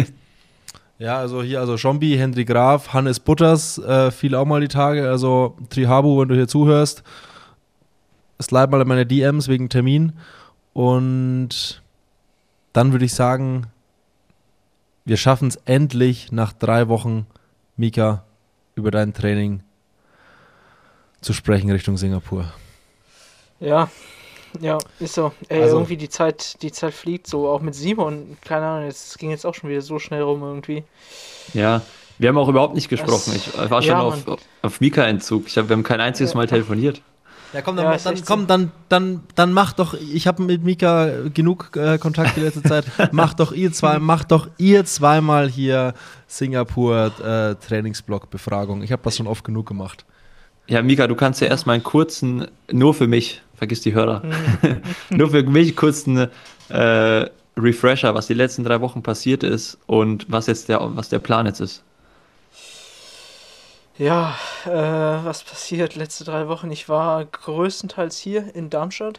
Speaker 1: Ja, also Schombi, Hendrik Graf, Hannes Butters, fiel auch mal die Tage. Also Trihabu, wenn du hier zuhörst, slide mal in meine DMs wegen Termin. Und dann würde ich sagen, wir schaffen es endlich nach 3 Wochen, Mika, über dein Training zu sprechen Richtung Singapur.
Speaker 3: Ja, ist so. Ey,
Speaker 1: Also-
Speaker 3: irgendwie die Zeit fliegt so, auch mit Simon, keine Ahnung, es ging jetzt auch schon wieder so schnell rum irgendwie.
Speaker 2: Ja, wir haben auch überhaupt nicht gesprochen.
Speaker 3: Das-
Speaker 2: Ich war schon
Speaker 3: ja,
Speaker 2: auf Mika-Entzug. Wir haben kein einziges Mal telefoniert.
Speaker 1: Ja, komm,
Speaker 3: Ja, ist echt so.
Speaker 1: dann mach doch, ich habe mit Mika genug Kontakt die letzte Zeit, macht doch ihr zweimal hier Singapur Trainingsblock-Befragung. Ich habe das schon oft genug gemacht.
Speaker 2: Ja, Mika, du kannst ja erstmal einen kurzen, nur für mich, vergiss die Hörer, nur für mich kurzen Refresher, was die letzten 3 Wochen passiert ist und was der Plan jetzt ist.
Speaker 3: Ja, was passiert letzte 3 Wochen? Ich war größtenteils hier in Darmstadt.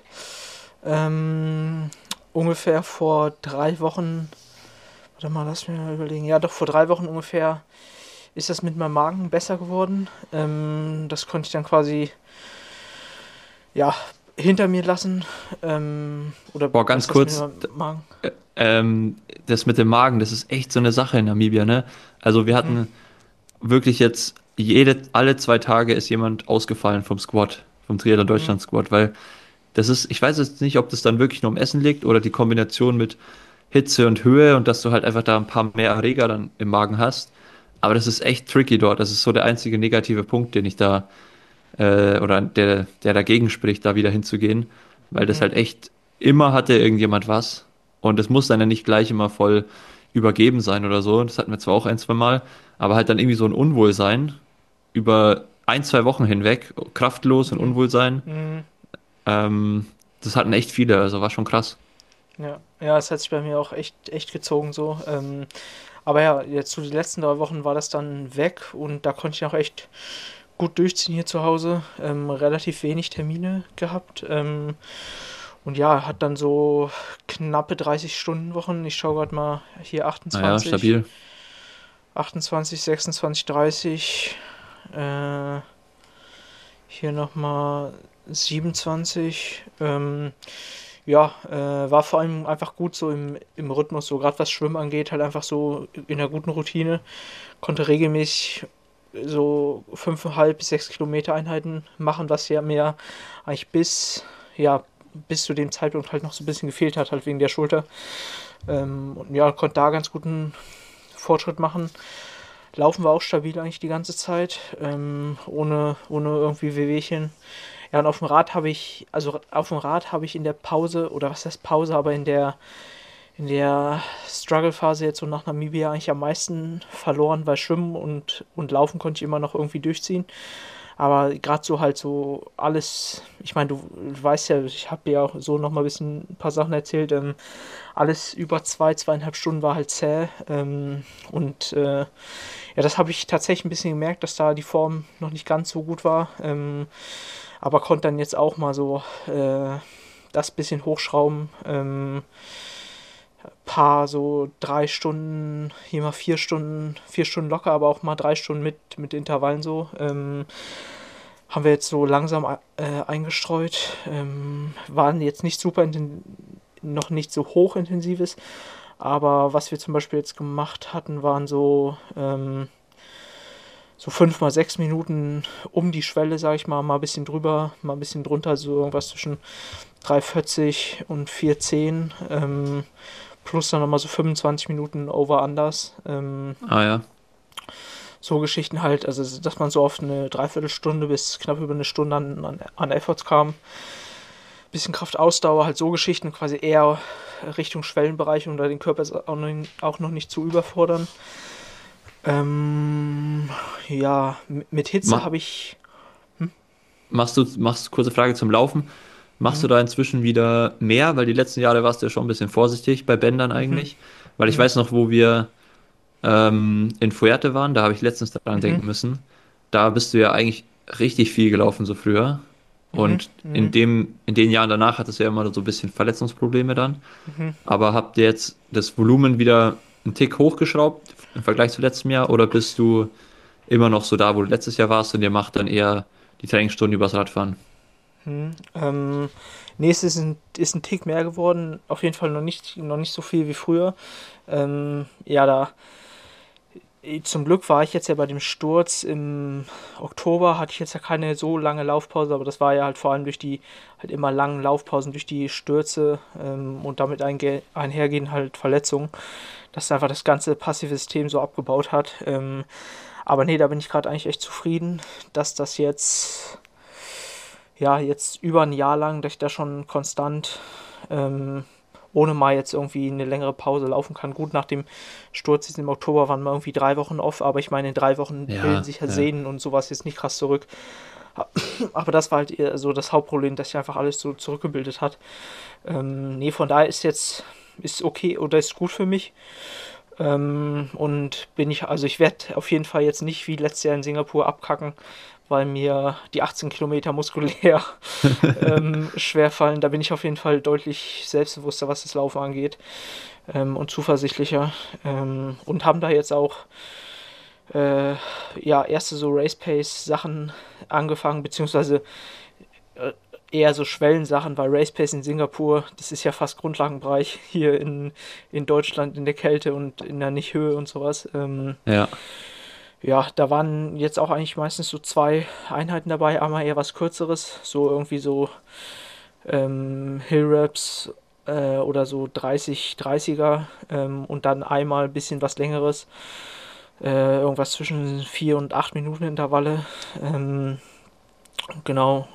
Speaker 3: Ungefähr vor 3 Wochen, warte mal, lass mich mal überlegen. Ja, doch vor 3 Wochen ungefähr ist das mit meinem Magen besser geworden. Das konnte ich dann quasi, ja, hinter mir lassen. Oder
Speaker 2: Boah, ganz
Speaker 3: was
Speaker 2: kurz,
Speaker 3: mit meinem Magen?
Speaker 2: Das mit dem Magen, das ist echt so eine Sache in Namibia, ne? Also wir hatten wirklich jetzt alle 2 Tage ist jemand ausgefallen vom Squad, vom Triathlon Deutschland Squad, weil das ist, ich weiß jetzt nicht, ob das dann wirklich nur am Essen liegt oder die Kombination mit Hitze und Höhe und dass du halt einfach da ein paar mehr Erreger dann im Magen hast. Aber das ist echt tricky dort. Das ist so der einzige negative Punkt, den ich da, oder der dagegen spricht, da wieder hinzugehen, weil das halt echt immer hatte irgendjemand was und es muss dann ja nicht gleich immer voll übergeben sein oder so. Das hatten wir zwar auch 1, 2 Mal, aber halt dann irgendwie so ein Unwohlsein über 1, 2 Wochen hinweg, kraftlos und Unwohlsein. Das hatten echt viele, also war schon krass.
Speaker 3: Ja, es hat sich bei mir auch echt gezogen so. Aber ja, jetzt so die letzten 3 Wochen war das dann weg und da konnte ich auch echt gut durchziehen hier zu Hause. Relativ wenig Termine gehabt. Und ja, hat dann so knappe 30-Stunden-Wochen. Ich schaue gerade mal hier
Speaker 2: Naja,
Speaker 3: 28,
Speaker 2: stabil.
Speaker 3: 28, 26, 30. Äh, Hier nochmal 27. Ja, war vor allem einfach gut so im Rhythmus, so gerade was Schwimmen angeht, halt einfach so in einer guten Routine. Konnte regelmäßig so 5,5 bis 6 Kilometer Einheiten machen, was ja mir eigentlich bis zu dem Zeitpunkt halt noch so ein bisschen gefehlt hat, halt wegen der Schulter. Und ja, konnte da ganz guten Fortschritt machen. Laufen war auch stabil eigentlich die ganze Zeit, ohne irgendwie Wehwehchen. Ja, und auf dem Rad habe ich in der Pause, oder was heißt Pause, aber in der Struggle-Phase jetzt so nach Namibia eigentlich am meisten verloren, weil Schwimmen und Laufen konnte ich immer noch irgendwie durchziehen. Aber gerade so halt so alles, ich meine, du weißt ja, ich habe ja auch so noch mal ein paar Sachen erzählt, alles über 2,5 Stunden war halt zäh. Ja, das habe ich tatsächlich ein bisschen gemerkt, dass da die Form noch nicht ganz so gut war. Aber konnte dann jetzt auch mal so das bisschen hochschrauben. Paar so 3 Stunden, hier mal 4 Stunden, 4 Stunden locker, aber auch mal 3 Stunden mit Intervallen so. Haben wir jetzt so langsam eingestreut. Waren jetzt nicht noch nicht so hochintensives, aber was wir zum Beispiel jetzt gemacht hatten, waren so 5 mal 6 Minuten um die Schwelle, sag ich mal ein bisschen drüber, mal ein bisschen drunter, so irgendwas zwischen 3,40 und 4,10. Plus dann nochmal so 25 Minuten Over-Unders.
Speaker 2: Ah ja.
Speaker 3: So Geschichten halt, also dass man so auf eine Dreiviertelstunde bis knapp über eine Stunde an Efforts kam. Bisschen Kraftausdauer, halt so Geschichten, quasi eher Richtung Schwellenbereich, um da den Körper auch noch nicht zu überfordern. Ja, mit Hitze
Speaker 2: Ma
Speaker 3: habe ich.
Speaker 2: kurze Frage zum Laufen. Machst du da inzwischen wieder mehr? Weil die letzten Jahre warst du ja schon ein bisschen vorsichtig bei Bändern
Speaker 3: Mhm,
Speaker 2: eigentlich. Weil ich
Speaker 3: mhm,
Speaker 2: weiß noch, wo wir in Fuerte waren, da habe ich letztens daran
Speaker 3: mhm,
Speaker 2: denken müssen. Da bist du ja eigentlich richtig viel gelaufen so früher.
Speaker 3: mhm,
Speaker 2: Und
Speaker 3: mhm,
Speaker 2: in den Jahren danach hattest du ja immer so ein bisschen Verletzungsprobleme dann.
Speaker 3: mhm.
Speaker 2: Aber habt ihr jetzt das Volumen wieder einen Tick hochgeschraubt im Vergleich zu letztem Jahr? Oder bist du immer noch so da, wo du letztes Jahr warst und ihr macht dann eher die Trainingsstunden übers Radfahren?
Speaker 3: Mhm. Nee, ist ein Tick mehr geworden. Auf jeden Fall noch nicht so viel wie früher. Ja, zum Glück war ich jetzt ja bei dem Sturz im Oktober, hatte ich jetzt ja keine so lange Laufpause, aber das war ja halt vor allem durch die halt immer langen Laufpausen, durch die Stürze und damit einhergehen halt Verletzungen, dass einfach das ganze passive System so abgebaut hat. Aber nee, da bin ich gerade eigentlich echt zufrieden, dass das jetzt, ja, jetzt über ein Jahr lang, dass ich da schon konstant ähm, ohne mal jetzt irgendwie eine längere Pause laufen kann. Gut, nach dem Sturz jetzt im Oktober waren wir irgendwie 3 Wochen off, aber ich meine, in 3 Wochen bilden
Speaker 2: Ja,
Speaker 3: sich ja
Speaker 2: ja.
Speaker 3: Sehnen und sowas jetzt nicht krass zurück. Aber das war halt eher so das Hauptproblem, dass sich einfach alles so zurückgebildet hat. Nee, von daher ist okay oder ist gut für mich. Und also ich werde auf jeden Fall jetzt nicht wie letztes Jahr in Singapur abkacken, weil mir die 18 Kilometer muskulär schwerfallen. Da bin ich auf jeden Fall deutlich selbstbewusster, was das Laufen angeht, und zuversichtlicher. Und haben da jetzt auch ja, erste so Race Pace Sachen angefangen, beziehungsweise eher so Schwellensachen, weil Race Pace in Singapur, das ist ja fast Grundlagenbereich hier in Deutschland in der Kälte und in der Nicht-Höhe und sowas.
Speaker 2: Ja.
Speaker 3: Ja, da waren jetzt auch eigentlich meistens so 2 Einheiten dabei, einmal eher was Kürzeres, so irgendwie so Hill Reps oder so 30er und dann einmal ein bisschen was Längeres, irgendwas zwischen 4 und 8 Minuten Intervalle. Genau.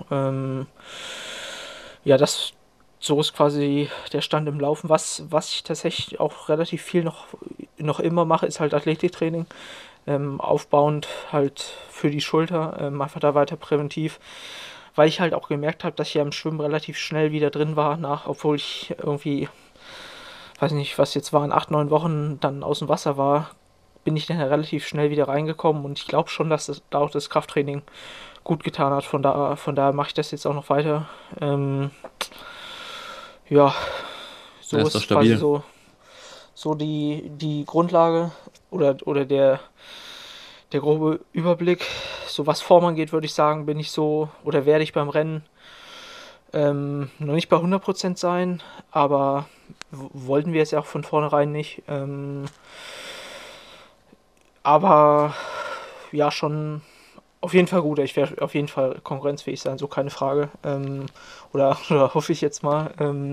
Speaker 3: Ja, so ist quasi der Stand im Laufen. Was ich tatsächlich auch relativ viel noch immer mache, ist halt Athletiktraining. Aufbauend halt für die Schulter, einfach da weiter präventiv. Weil ich halt auch gemerkt habe, dass ich ja im Schwimmen relativ schnell wieder drin war, obwohl ich irgendwie, weiß nicht, was jetzt waren, 8, 9 Wochen dann aus dem Wasser war, bin ich dann relativ schnell wieder reingekommen und ich glaube schon, dass da auch das Krafttraining gut getan hat. Von daher mache ich das jetzt auch noch weiter. Ja, so
Speaker 2: Ja, ist doch
Speaker 3: ist quasi
Speaker 2: stabil.
Speaker 3: so die Grundlage oder der grobe Überblick. So was Form angeht, würde ich sagen, bin ich so oder werde ich beim Rennen noch nicht bei 100% sein, aber wollten wir es ja auch von vornherein nicht. Aber ja, schon auf jeden Fall gut. Ich werde auf jeden Fall konkurrenzfähig sein, so keine Frage. Oder hoffe ich jetzt mal.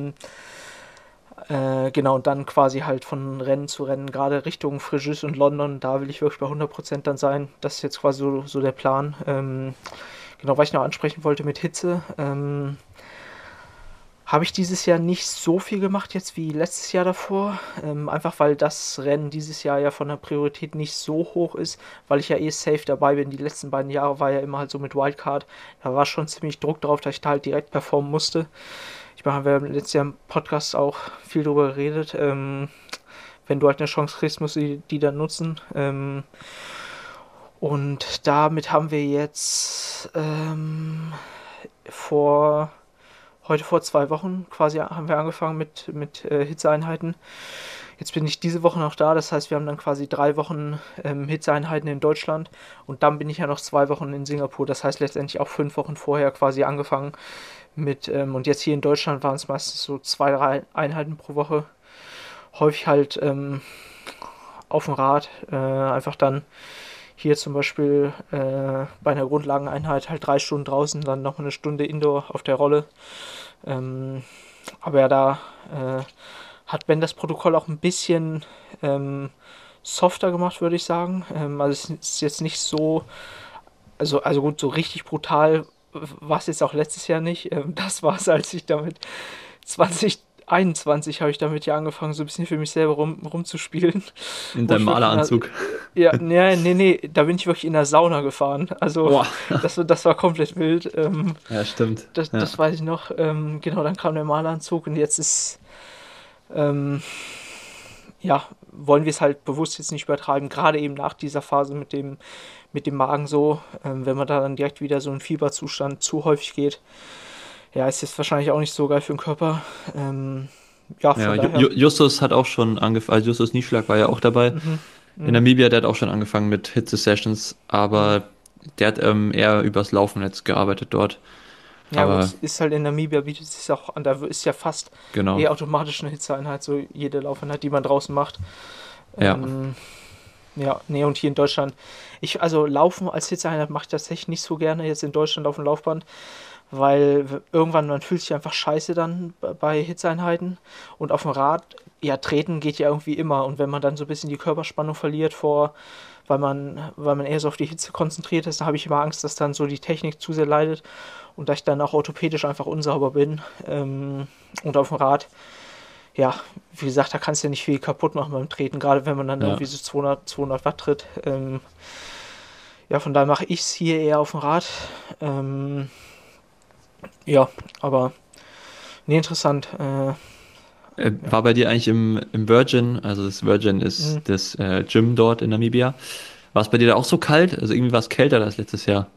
Speaker 3: Genau, und dann quasi halt von Rennen zu Rennen, gerade Richtung Fréjus und London, da will ich wirklich bei 100% dann sein. Das ist jetzt quasi so der Plan. Genau, was ich noch ansprechen wollte mit Hitze. Habe ich dieses Jahr nicht so viel gemacht jetzt wie letztes Jahr davor. Einfach weil das Rennen dieses Jahr ja von der Priorität nicht so hoch ist, weil ich ja eh safe dabei bin. Die letzten beiden Jahre war ja immer halt so mit Wildcard. Da war schon ziemlich Druck drauf, dass ich da halt direkt performen musste. Ich meine, wir haben letztes Jahr im Podcast auch viel drüber geredet. Wenn du halt eine Chance kriegst, musst du die dann nutzen. Und damit haben wir jetzt heute vor 2 Wochen quasi haben wir angefangen mit Hitzeeinheiten. Jetzt bin ich diese Woche noch da, das heißt, wir haben dann quasi 3 Wochen Hitzeeinheiten in Deutschland und dann bin ich ja noch 2 Wochen in Singapur. Das heißt letztendlich auch 5 Wochen vorher quasi angefangen und jetzt hier in Deutschland waren es meistens so 2, 3 Einheiten pro Woche. Häufig halt auf dem Rad, einfach dann hier zum Beispiel bei einer Grundlageneinheit halt 3 Stunden draußen, dann noch eine Stunde Indoor auf der Rolle. Aber ja, da hat Ben das Protokoll auch ein bisschen softer gemacht, würde ich sagen. Also es ist jetzt nicht so, also gut, so richtig brutal war es jetzt auch letztes Jahr nicht. Das war es, als ich damit 2021 habe ich damit ja angefangen, so ein bisschen für mich selber rumzuspielen.
Speaker 2: In
Speaker 3: Wo
Speaker 2: deinem
Speaker 3: ich wirklich
Speaker 2: Maleranzug.
Speaker 3: ja, nee, da bin ich wirklich in der Sauna gefahren. Also,
Speaker 2: Boah.
Speaker 3: das war komplett wild.
Speaker 2: Ja, stimmt. Ja.
Speaker 3: Das weiß ich noch. Genau, dann kam der Maleranzug und jetzt ist, ja, wollen wir es halt bewusst jetzt nicht übertreiben. Gerade eben nach dieser Phase mit dem Magen so, wenn man da dann direkt wieder so in Fieberzustand zu häufig geht. Ja, ist jetzt wahrscheinlich auch nicht so geil für den Körper. Ja,
Speaker 2: Ja,
Speaker 3: von daher.
Speaker 2: Justus hat auch schon angefangen, also Justus Nieschlag war ja auch dabei.
Speaker 3: Mhm,
Speaker 2: In
Speaker 3: mhm,
Speaker 2: Namibia, der hat auch schon angefangen mit Hitze-Sessions,
Speaker 3: mhm.
Speaker 2: aber der hat eher übers Laufen jetzt gearbeitet dort.
Speaker 3: Ja gut,
Speaker 2: Aber
Speaker 3: es ist halt in Namibia bietet es sich auch an, da ist ja fast
Speaker 2: genau,
Speaker 3: eh automatisch eine Hitzeeinheit, so jede Laufeinheit, die man draußen macht.
Speaker 2: ja,
Speaker 3: Ähm, ja, nee, und hier in Deutschland, also Laufen als Hitzeeinheit mache ich tatsächlich nicht so gerne jetzt in Deutschland auf dem Laufband, weil irgendwann man fühlt sich einfach scheiße dann bei Hitzeeinheiten und auf dem Rad, ja, treten geht ja irgendwie immer und wenn man dann so ein bisschen die Körperspannung verliert weil man eher so auf die Hitze konzentriert ist, dann habe ich immer Angst, dass dann so die Technik zu sehr leidet und dass ich dann auch orthopädisch einfach unsauber bin. Und auf dem Rad, ja, wie gesagt, da kannst du ja nicht viel kaputt machen beim Treten, gerade wenn man dann
Speaker 2: ja.
Speaker 3: irgendwie so 200 Watt tritt. Ja, von daher mache ich es hier eher auf dem Rad. Ja, aber nee, interessant. Ja.
Speaker 2: War bei dir eigentlich im Virgin, also das Virgin ist
Speaker 3: Mhm.
Speaker 2: das Gym dort in Namibia. War es bei dir da auch so kalt? Also irgendwie war es kälter als letztes Jahr.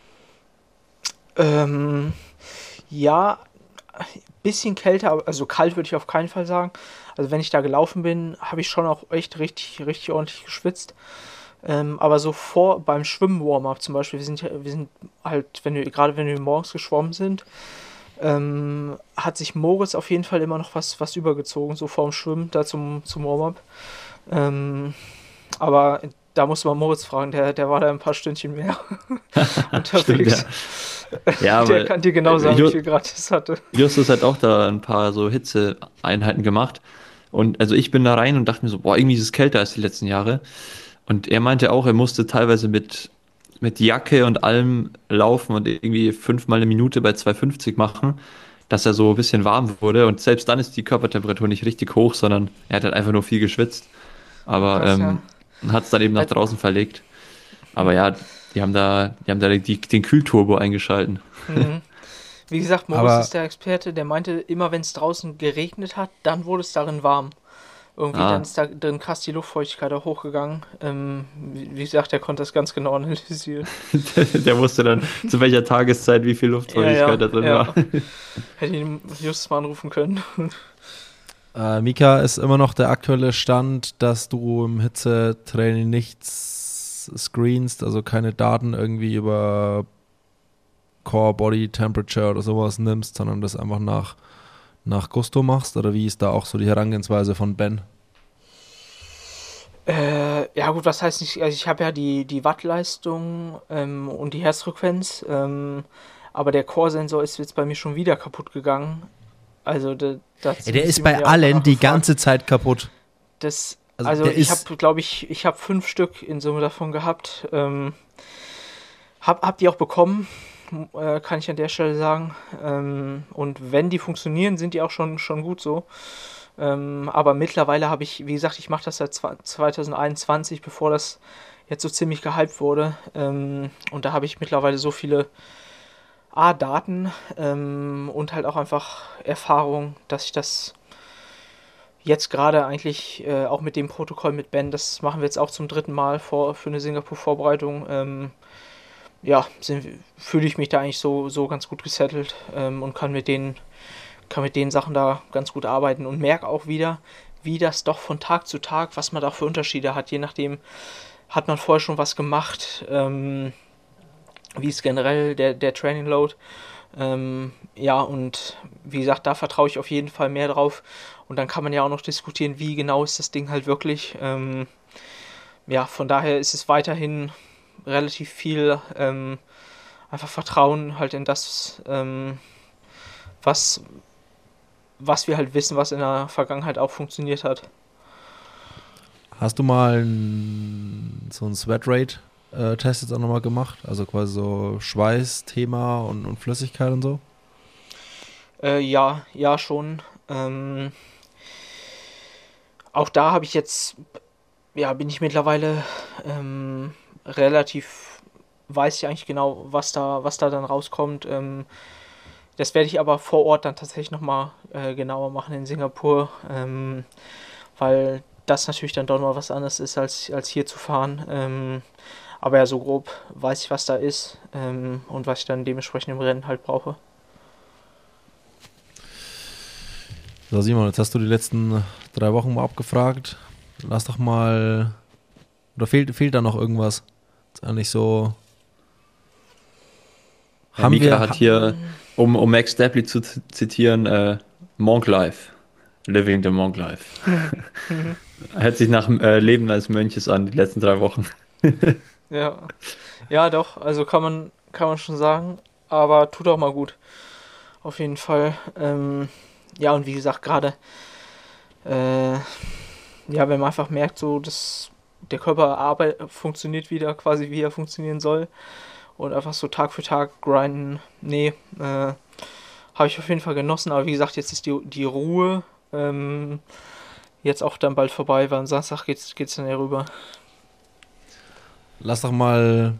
Speaker 3: Ähm, ja, bisschen kälter, also kalt würde ich auf keinen Fall sagen. Also wenn ich da gelaufen bin, habe ich schon auch echt richtig, richtig ordentlich geschwitzt. Aber so beim Schwimmen-Warm-up zum Beispiel, wir sind halt, gerade wenn wir morgens geschwommen sind, hat sich Moritz auf jeden Fall immer noch was übergezogen, so vorm Schwimmen, da zum Warm-up. Ähm, aber da musste man Moritz fragen, der war da ein paar Stündchen mehr
Speaker 2: Stimmt, ja.
Speaker 3: unterwegs.
Speaker 2: Ja,
Speaker 3: Der
Speaker 2: aber
Speaker 3: kann dir genau sagen, wie viel Grad es hatte.
Speaker 2: Justus hat auch da ein paar so Hitzeeinheiten gemacht. Und also ich bin da rein und dachte mir so, boah, irgendwie ist es kälter als die letzten Jahre. Und er meinte auch, er musste teilweise mit Jacke und allem laufen und irgendwie 5-mal eine Minute bei 2,50 machen, dass er so ein bisschen warm wurde. Und selbst dann ist die Körpertemperatur nicht richtig hoch, sondern er hat halt einfach nur viel geschwitzt. Aber
Speaker 3: Krass, ja.
Speaker 2: hat es dann eben nach
Speaker 3: Äh,
Speaker 2: draußen verlegt. Aber ja, die haben da den Kühlturbo eingeschalten.
Speaker 3: mhm. Wie gesagt, Moritz
Speaker 1: Aber
Speaker 3: ist der Experte, der meinte, immer wenn es draußen geregnet hat, dann wurde es darin warm. Irgendwie dann ist da drin krass die Luftfeuchtigkeit auch hochgegangen. Wie gesagt, der konnte das ganz genau analysieren.
Speaker 2: Der wusste dann, zu welcher Tageszeit wie viel Luftfeuchtigkeit da drin war.
Speaker 3: Hätte ihn just mal anrufen können.
Speaker 1: Mika, ist immer noch der aktuelle Stand, dass du im Hitzetraining nichts screenst, also keine Daten irgendwie über Core Body Temperature oder sowas nimmst, sondern das einfach nach Gusto machst? Oder wie ist da auch so die Herangehensweise von Ben?
Speaker 3: Ja gut, was heißt nicht, also ich habe ja die Wattleistung und die Herzfrequenz, aber der Core-Sensor ist jetzt bei mir schon wieder kaputt gegangen. Also der
Speaker 1: ist bei allen die ganze Zeit kaputt.
Speaker 3: Also ich habe, glaube ich, 5 Stück in Summe davon gehabt. Hab die auch bekommen, kann ich an der Stelle sagen. Und wenn die funktionieren, sind die auch schon gut so. Aber mittlerweile habe ich, wie gesagt, ich mache das seit 2021, bevor das jetzt so ziemlich gehypt wurde. Und da habe ich mittlerweile so viele Daten und halt auch einfach Erfahrung, dass ich das jetzt gerade eigentlich auch mit dem Protokoll mit Ben, das machen wir jetzt auch zum 3. Mal für eine Singapur-Vorbereitung, fühle ich mich da eigentlich so ganz gut gesettelt und kann mit den Sachen da ganz gut arbeiten und merke auch wieder, wie das doch von Tag zu Tag, was man da für Unterschiede hat. Je nachdem hat man vorher schon was gemacht, wie ist generell der Training Load. Und wie gesagt, da vertraue ich auf jeden Fall mehr drauf. Und dann kann man ja auch noch diskutieren, wie genau ist das Ding halt wirklich. Von daher ist es weiterhin relativ viel einfach Vertrauen halt in das, was wir halt wissen, was in der Vergangenheit auch funktioniert hat.
Speaker 1: Hast du mal so ein Sweat-Rate-Test jetzt auch nochmal gemacht? Also quasi so Schweiß-Thema und Flüssigkeit und so?
Speaker 3: Ja, schon. Auch da habe ich jetzt, bin ich mittlerweile relativ, weiß ich eigentlich genau, was da dann rauskommt. Das werde ich aber vor Ort dann tatsächlich nochmal genauer machen in Singapur, weil das natürlich dann doch noch was anderes ist, als hier zu fahren. Aber ja, so grob weiß ich, was da ist und was ich dann dementsprechend im Rennen halt brauche.
Speaker 1: So, Simon, jetzt hast du die letzten 3 Wochen mal abgefragt. Lass doch mal, oder fehlt da noch irgendwas? Ist eigentlich so...
Speaker 2: Mika hat hier, um Max Stapley zu zitieren, Monk Life. Living the Monk Life. Hört sich nach Leben als Mönches an, die letzten 3 Wochen.
Speaker 3: Ja, doch, also kann man schon sagen, aber tut auch mal gut. Auf jeden Fall. Und wie gesagt, gerade, wenn man einfach merkt, so, dass der Körper funktioniert wieder quasi, wie er funktionieren soll. Und einfach so Tag für Tag grinden. Habe ich auf jeden Fall genossen. Aber wie gesagt, jetzt ist die Ruhe jetzt auch dann bald vorbei, weil am Samstag geht's dann ja rüber.
Speaker 1: Lass doch mal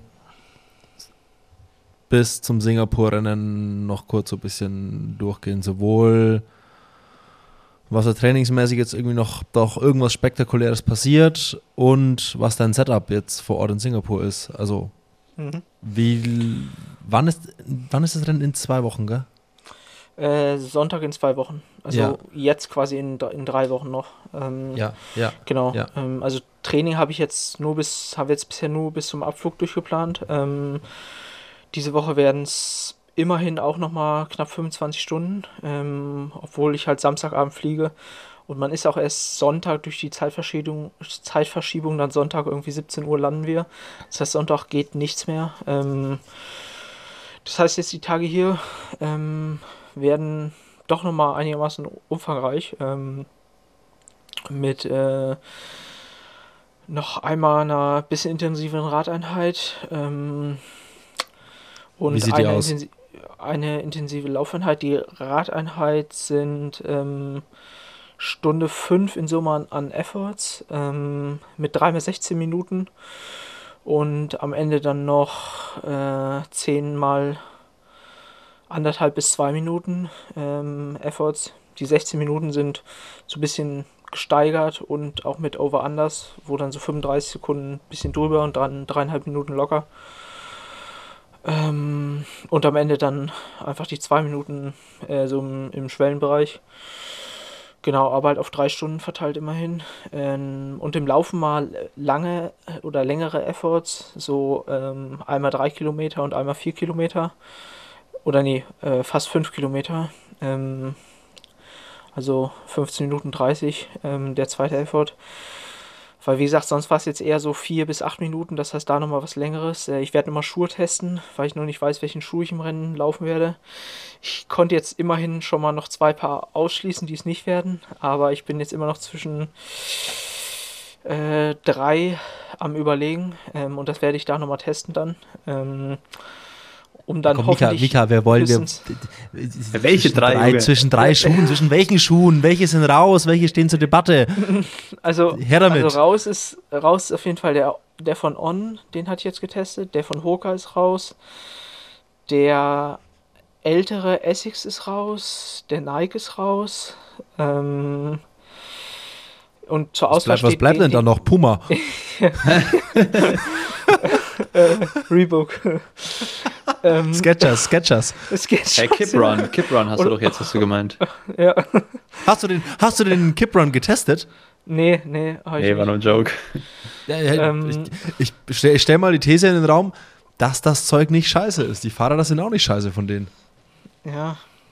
Speaker 1: bis zum Singapur-Rennen noch kurz so ein bisschen durchgehen. Sowohl was da trainingsmäßig jetzt irgendwie noch doch irgendwas Spektakuläres passiert und was dein Setup jetzt vor Ort in Singapur ist. Also wann ist das Rennen? In 2 Wochen, gell?
Speaker 3: Sonntag in 2 Wochen. Also jetzt quasi in 3 Wochen noch. Genau. Ja. Also Training habe ich jetzt bisher nur bis zum Abflug durchgeplant. Diese Woche werden es immerhin auch nochmal knapp 25 Stunden, obwohl ich halt Samstagabend fliege. Und man ist auch erst Sonntag durch die Zeitverschiebung dann Sonntag irgendwie 17 Uhr landen wir. Das heißt, Sonntag geht nichts mehr. Das heißt, jetzt die Tage hier werden doch nochmal einigermaßen umfangreich. Mit noch einmal einer bisschen intensiveren Radeinheit. Und
Speaker 1: wie sieht die aus?
Speaker 3: Eine intensive Laufeinheit. Die Radeinheit sind Stunde 5 in Summe an Efforts mit 3 mal 16 Minuten und am Ende dann noch 10 mal 1,5 bis 2 Minuten Efforts. die 16 Minuten sind so ein bisschen gesteigert und auch mit Over-Unders, wo dann so 35 Sekunden ein bisschen drüber und dann 3,5 Minuten locker. Und am Ende dann einfach die 2 Minuten so im Schwellenbereich. Genau, aber halt auf 3 Stunden verteilt immerhin. Und im Laufen mal lange oder längere Efforts, so einmal 3 Kilometer und einmal 4 Kilometer. Oder nee, fast 5 Kilometer. Also 15 Minuten 30, der zweite Effort. Weil wie gesagt, sonst war es jetzt eher so 4 bis 8 Minuten, das heißt da nochmal was Längeres. Ich werde nochmal Schuhe testen, weil ich noch nicht weiß, welchen Schuh ich im Rennen laufen werde. Ich konnte jetzt immerhin schon mal noch 2 Paar ausschließen, die es nicht werden. Aber ich bin jetzt immer noch zwischen 3 am Überlegen. Und das werde ich da nochmal testen dann. Um dann
Speaker 1: Komm,
Speaker 3: hoffentlich...
Speaker 1: Mika, wir wollen...
Speaker 2: Welche drei?
Speaker 1: Zwischen 3 Schuhen, zwischen welchen Schuhen? Welche sind raus? Welche stehen zur Debatte?
Speaker 3: Also,
Speaker 1: Her damit.
Speaker 3: also raus ist auf jeden Fall der von On, den hatte ich jetzt getestet. Der von Hoka ist raus. Der ältere Essex ist raus. Der Nike ist raus. Und zur Auswahl
Speaker 1: Was bleibt denn da noch? Puma.
Speaker 3: Reebok.
Speaker 1: Skechers.
Speaker 2: Hey, Kiprun hast du doch jetzt, hast du gemeint.
Speaker 3: Ja.
Speaker 1: Hast du den Kiprun getestet?
Speaker 3: Nee,
Speaker 2: Nee, war nur ein Joke.
Speaker 1: Ich stell mal die These in den Raum, dass das Zeug nicht scheiße ist. Die Fahrer, das sind auch nicht scheiße von denen.
Speaker 3: Ja.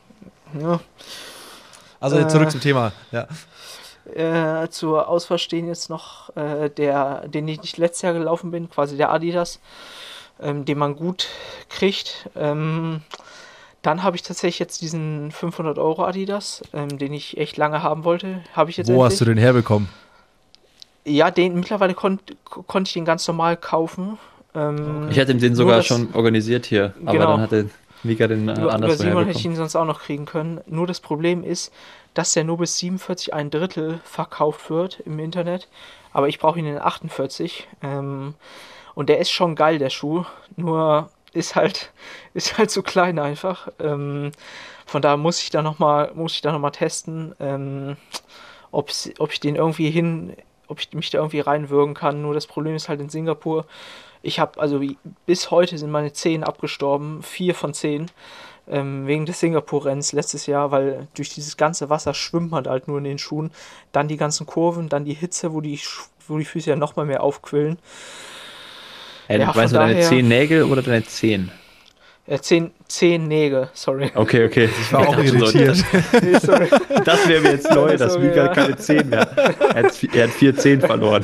Speaker 1: Also jetzt zurück zum Thema. Ja.
Speaker 3: Zur Auswahl stehen jetzt noch den ich letztes Jahr gelaufen bin, quasi der Adidas, den man gut kriegt. Dann habe ich tatsächlich jetzt diesen 500 € Adidas, den ich echt lange haben wollte. Habe ich jetzt
Speaker 1: Wo
Speaker 3: endlich.
Speaker 1: hast du den herbekommen?
Speaker 3: Ja, mittlerweile konnte ich den ganz normal kaufen.
Speaker 2: Ich hätte den sogar schon organisiert hier, aber
Speaker 3: Genau.
Speaker 2: dann hatte Mika den
Speaker 3: Über
Speaker 2: anderswo
Speaker 3: Simon hätte ich
Speaker 2: herbekommen.
Speaker 3: ihn sonst auch noch kriegen können. Nur das Problem ist, dass der nur bis 47 ein Drittel verkauft wird im Internet. Aber ich brauche ihn in 48. Und der ist schon geil, der Schuh. Nur ist halt so klein einfach. Von daher muss ich da noch mal testen, ob ich mich da irgendwie reinwürgen kann. Nur das Problem ist halt in Singapur. Bis heute sind meine 10 abgestorben, 4 von 10. Wegen des Singapur-Renns letztes Jahr, weil durch dieses ganze Wasser schwimmt man halt nur in den Schuhen. Dann die ganzen Kurven, dann die Hitze, wo die Füße ja noch mal mehr aufquillen.
Speaker 2: Hey,
Speaker 3: Ja,
Speaker 2: weißt du,
Speaker 3: von
Speaker 2: deine
Speaker 3: daher-
Speaker 2: 10 Nägel oder deine 10?
Speaker 3: 10 Nägel, sorry.
Speaker 2: Okay.
Speaker 1: Ich war auch irritiert.
Speaker 3: Nee, sorry.
Speaker 2: Das wäre mir jetzt neu, dass
Speaker 3: Sorry,
Speaker 2: Mika
Speaker 3: ja.
Speaker 2: keine 10 mehr hat. Er hat 4 10 verloren.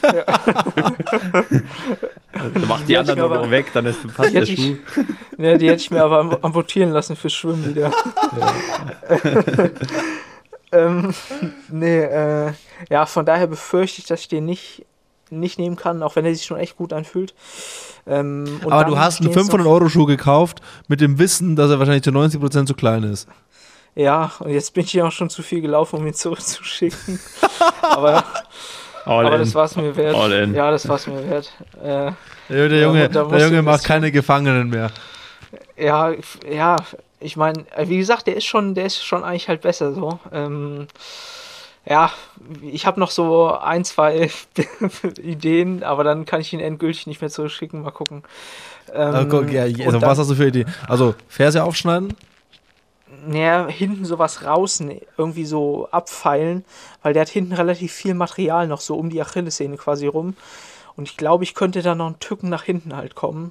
Speaker 2: Dann macht die anderen
Speaker 3: aber-
Speaker 2: nur noch weg, dann passt
Speaker 3: die
Speaker 2: der
Speaker 3: hätte ich-
Speaker 2: Schuh.
Speaker 3: Ne, die hätte ich mir aber amputieren lassen fürs Schwimmen wieder. Ja, von daher befürchte ich, dass ich den nicht nehmen kann, auch wenn er sich schon echt gut anfühlt. Und
Speaker 1: Aber
Speaker 3: dann
Speaker 1: du hast einen
Speaker 3: stehen jetzt
Speaker 1: 500-€ Schuh gekauft mit dem Wissen, dass er wahrscheinlich zu 90% zu klein ist.
Speaker 3: Ja, und jetzt bin ich ja auch schon zu viel gelaufen, um ihn zurückzuschicken. aber das war es mir wert.
Speaker 2: All in.
Speaker 3: Ja, das war es mir wert.
Speaker 1: Der Junge,
Speaker 3: da musst
Speaker 1: der Junge
Speaker 3: du
Speaker 1: macht
Speaker 3: das-
Speaker 1: keine Gefangenen mehr.
Speaker 3: Ja, ich meine, wie gesagt, der ist schon eigentlich halt besser so. Ja, ich habe noch so 1, 2 Ideen, aber dann kann ich ihn endgültig nicht mehr zurückschicken. Mal gucken.
Speaker 1: Also,
Speaker 3: und
Speaker 1: was hast du für Idee? Also Ferse aufschneiden?
Speaker 3: Naja, hinten sowas irgendwie so abfeilen, weil der hat hinten relativ viel Material noch so um die Achillessehne quasi rum. Und ich glaube, ich könnte da noch einen Tücken nach hinten halt kommen.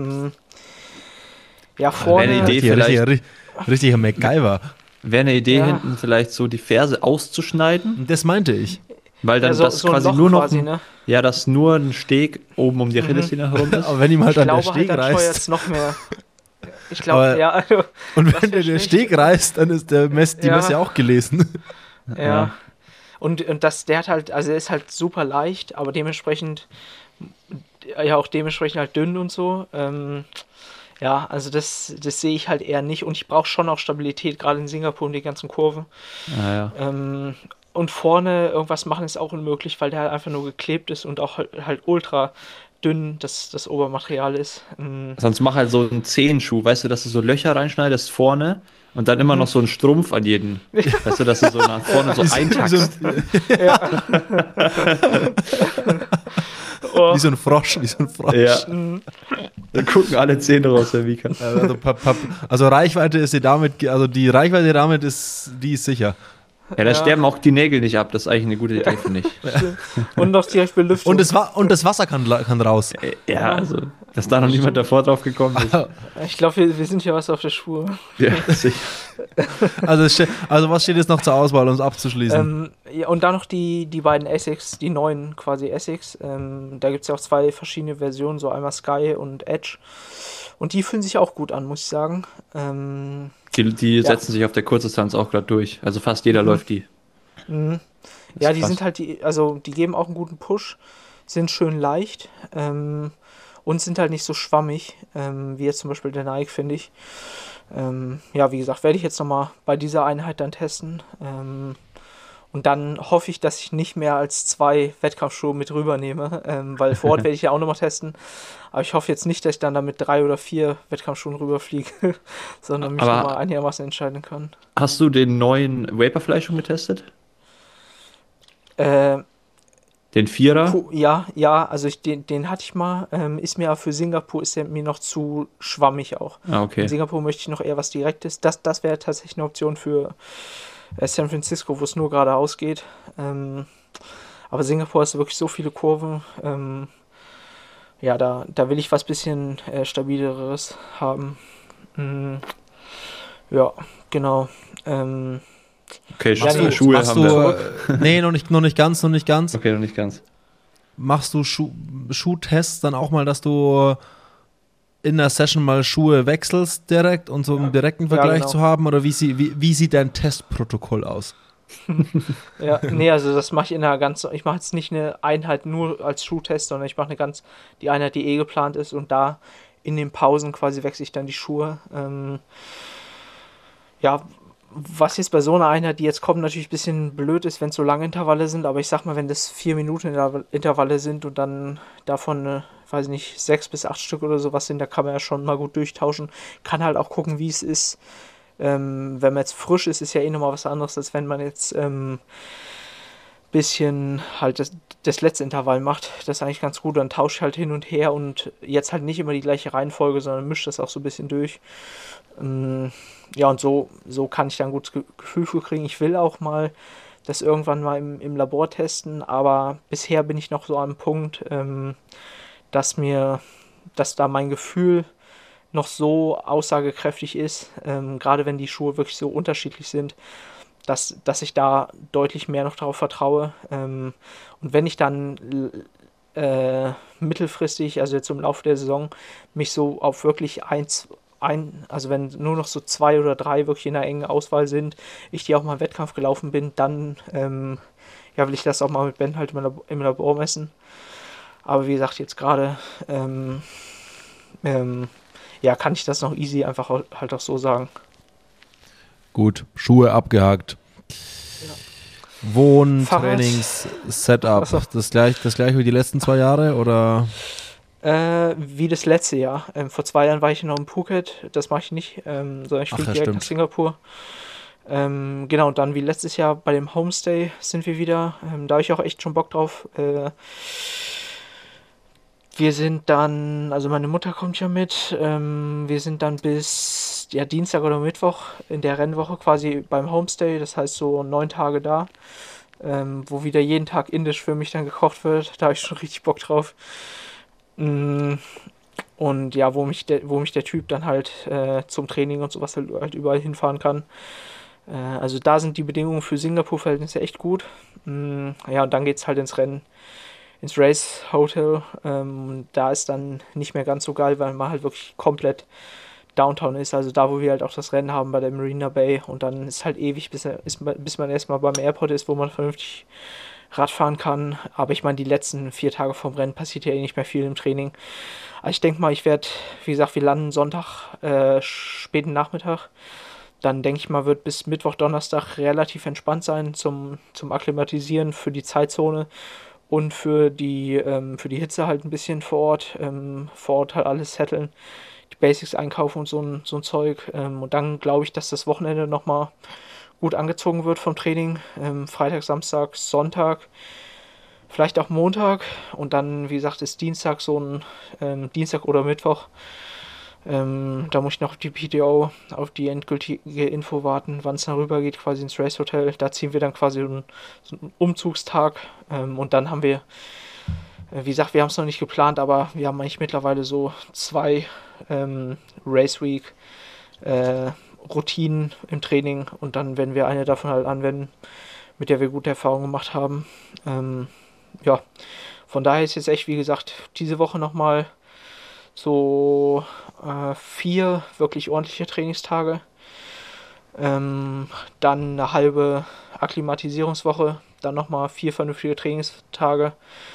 Speaker 3: Ja, vorne.
Speaker 2: eine Idee vielleicht.
Speaker 1: Richtiger MacGyver.
Speaker 2: Wäre eine Idee,
Speaker 3: Ja.
Speaker 2: hinten vielleicht so die Ferse auszuschneiden,
Speaker 1: Das meinte ich.
Speaker 2: weil dann
Speaker 3: Ja,
Speaker 2: das
Speaker 3: so ein
Speaker 2: quasi
Speaker 3: Loch
Speaker 2: nur noch
Speaker 3: quasi, ne?
Speaker 2: ja, dass nur ein Steg oben um die Achillessehne herum ist.
Speaker 1: Aber wenn ihm halt
Speaker 3: Ich
Speaker 1: an der
Speaker 3: glaube
Speaker 1: Steg
Speaker 3: halt, dann
Speaker 1: reißt.
Speaker 3: steuert's noch mehr. Ich glaube,
Speaker 1: Aber-
Speaker 3: ja, also,
Speaker 1: Und
Speaker 3: das
Speaker 1: wenn
Speaker 3: wär
Speaker 1: der
Speaker 3: schlecht.
Speaker 1: Steg reißt, dann ist die
Speaker 3: Ja.
Speaker 1: Messe auch gelesen.
Speaker 3: ja.
Speaker 2: Ja.
Speaker 3: Und der hat halt, also er ist halt super leicht, aber dementsprechend halt dünn und so. Ja, also das sehe ich halt eher nicht und ich brauche schon auch Stabilität, gerade in Singapur und die ganzen Kurven.
Speaker 2: Ja.
Speaker 3: Und vorne irgendwas machen ist auch unmöglich, weil der halt einfach nur geklebt ist und auch halt ultra dünn das Obermaterial ist.
Speaker 2: Sonst mach halt so einen Zehenschuh, weißt du, dass du so Löcher reinschneidest vorne und dann immer noch so einen Strumpf an jeden. Weißt du, dass du so nach vorne so eintackst.
Speaker 1: Wie so ein Frosch.
Speaker 2: Ja. Dann gucken alle Zähne raus, der Vika.
Speaker 1: Also Reichweite ist die Reichweite damit ist sicher.
Speaker 2: Ja, da sterben auch die Nägel nicht ab. Das ist eigentlich eine gute Idee, finde ich.
Speaker 3: Und noch direkt Belüftung.
Speaker 1: Und das Wasser kann raus.
Speaker 2: Ja, also, dass da noch niemand davor drauf gekommen ist.
Speaker 3: Ich glaube, wir sind ja was auf der Spur.
Speaker 2: Ja, sicher.
Speaker 1: Also was steht jetzt noch zur Auswahl, um es abzuschließen?
Speaker 3: Ja, und dann noch die beiden Essex, die neuen quasi Essex. Da gibt es ja auch 2 verschiedene Versionen, so einmal Sky und Edge. Und die fühlen sich auch gut an, muss ich sagen.
Speaker 2: Die setzen sich auf der Kurzdistanz auch gerade durch. Also fast jeder läuft die.
Speaker 3: Ja, die sind halt die geben auch einen guten Push, sind schön leicht und sind halt nicht so schwammig, wie jetzt zum Beispiel der Nike, finde ich. Ja, wie gesagt, werde ich jetzt nochmal bei dieser Einheit dann testen. Und dann hoffe ich, dass ich nicht mehr als 2 Wettkampfschuhe mit rübernehme, weil vor Ort werde ich ja auch nochmal testen. Aber ich hoffe jetzt nicht, dass ich dann mit 3 oder 4 Wettkampfschuhen rüberfliege, sondern mich nochmal einigermaßen entscheiden kann.
Speaker 2: Hast du den neuen Vaporfly schon getestet? Den 4er?
Speaker 3: Ja, also den hatte ich mal. Ist mir für Singapur ist der mir noch zu schwammig auch.
Speaker 2: Ah, okay.
Speaker 3: In Singapur möchte ich noch eher was Direktes. Das wäre tatsächlich eine Option für San Francisco, wo es nur geradeaus geht. Aber Singapur ist wirklich so viele Kurven. Ja, da will ich was bisschen stabileres haben. Ja, genau.
Speaker 2: Okay,
Speaker 1: Schuhe haben wir. Nee, noch nicht ganz.
Speaker 2: Okay, noch nicht ganz.
Speaker 1: Machst du Schuhtests dann auch mal, dass du in der Session mal Schuhe wechselst direkt und so einen direkten Vergleich zu haben? Oder wie sieht dein Testprotokoll aus?
Speaker 3: Ja, nee, also das mache ich ich mache jetzt nicht eine Einheit nur als Schuhtest, sondern ich mache die Einheit, die geplant ist, und da in den Pausen quasi wechsle ich dann die Schuhe. Ja, was jetzt bei so einer Einheit, die jetzt kommt, natürlich ein bisschen blöd ist, wenn es so lange Intervalle sind, aber ich sag mal, wenn das 4 Minuten Intervalle sind und dann davon, weiß ich nicht, 6 bis 8 Stück oder sowas sind, da kann man ja schon mal gut durchtauschen. Kann halt auch gucken, wie es ist. Wenn man jetzt frisch ist ja eh nochmal was anderes, als wenn man jetzt bisschen halt das letzte Intervall macht. Das ist eigentlich ganz gut. Dann tausche ich halt hin und her und jetzt halt nicht immer die gleiche Reihenfolge, sondern mische das auch so ein bisschen durch. Ja, und so kann ich da ein gutes Gefühl für kriegen. Ich will auch mal das irgendwann mal im Labor testen, aber bisher bin ich noch so am Punkt, dass da mein Gefühl noch so aussagekräftig ist, gerade wenn die Schuhe wirklich so unterschiedlich sind, dass ich da deutlich mehr noch darauf vertraue. Und wenn ich dann mittelfristig, also jetzt im Laufe der Saison, mich so auf wirklich also wenn nur noch so 2 oder 3 wirklich in einer engen Auswahl sind, ich die auch mal im Wettkampf gelaufen bin, dann will ich das auch mal mit Ben halt im Labor messen. Aber wie gesagt, jetzt gerade kann ich das noch easy einfach halt auch so sagen.
Speaker 1: Gut, Schuhe abgehakt. Ja. Wohntrainings, Setup, das gleiche wie die letzten 2 Jahre, oder?
Speaker 3: Wie das letzte Jahr. Vor 2 Jahren war ich noch in Phuket, das mache ich nicht, sondern ich fliege direkt nach Singapur. Genau, und dann wie letztes Jahr bei dem Homestay sind wir wieder. Da habe ich auch echt schon Bock drauf. Wir sind dann, also meine Mutter kommt ja mit, wir sind dann bis Dienstag oder Mittwoch in der Rennwoche quasi beim Homestay, das heißt so 9 Tage da, wo wieder jeden Tag indisch für mich dann gekocht wird. Da habe ich schon richtig Bock drauf. Und ja, wo mich der Typ dann halt zum Training und sowas halt überall hinfahren kann. Also da sind die Bedingungen für Singapur-Verhältnisse echt gut. Ja, und dann geht's halt ins Rennen, ins Race Hotel. Da ist dann nicht mehr ganz so geil, weil man halt wirklich komplett Downtown ist. Also da, wo wir halt auch das Rennen haben bei der Marina Bay. Und dann ist halt ewig, bis man erstmal beim Airport ist, wo man vernünftig Radfahren kann. Aber ich meine, die letzten 4 Tage vom Rennen passiert ja eh nicht mehr viel im Training. Also ich denke mal, wie gesagt, wir landen Sonntag, späten Nachmittag. Dann denke ich mal, wird bis Mittwoch, Donnerstag relativ entspannt sein zum Akklimatisieren für die Zeitzone. und für die Hitze halt ein bisschen vor Ort halt alles setteln, die Basics einkaufen und so ein Zeug. Und dann glaube ich, dass das Wochenende nochmal gut angezogen wird vom Training. Freitag, Samstag, Sonntag, vielleicht auch Montag und dann, wie gesagt, ist Dienstag Dienstag oder Mittwoch. Da muss ich noch auf die PTO, auf die endgültige Info warten, wann es dann rüber geht, quasi ins Race Hotel. Da ziehen wir dann quasi so einen Umzugstag und dann haben wir, wie gesagt, wir haben es noch nicht geplant, aber wir haben eigentlich mittlerweile so 2 Race Week Routinen im Training und dann werden wir eine davon halt anwenden, mit der wir gute Erfahrungen gemacht haben. Ja, von daher ist jetzt echt, wie gesagt, diese Woche nochmal so 4 wirklich ordentliche Trainingstage. Dann eine halbe Akklimatisierungswoche, dann nochmal 4 vernünftige Trainingstage.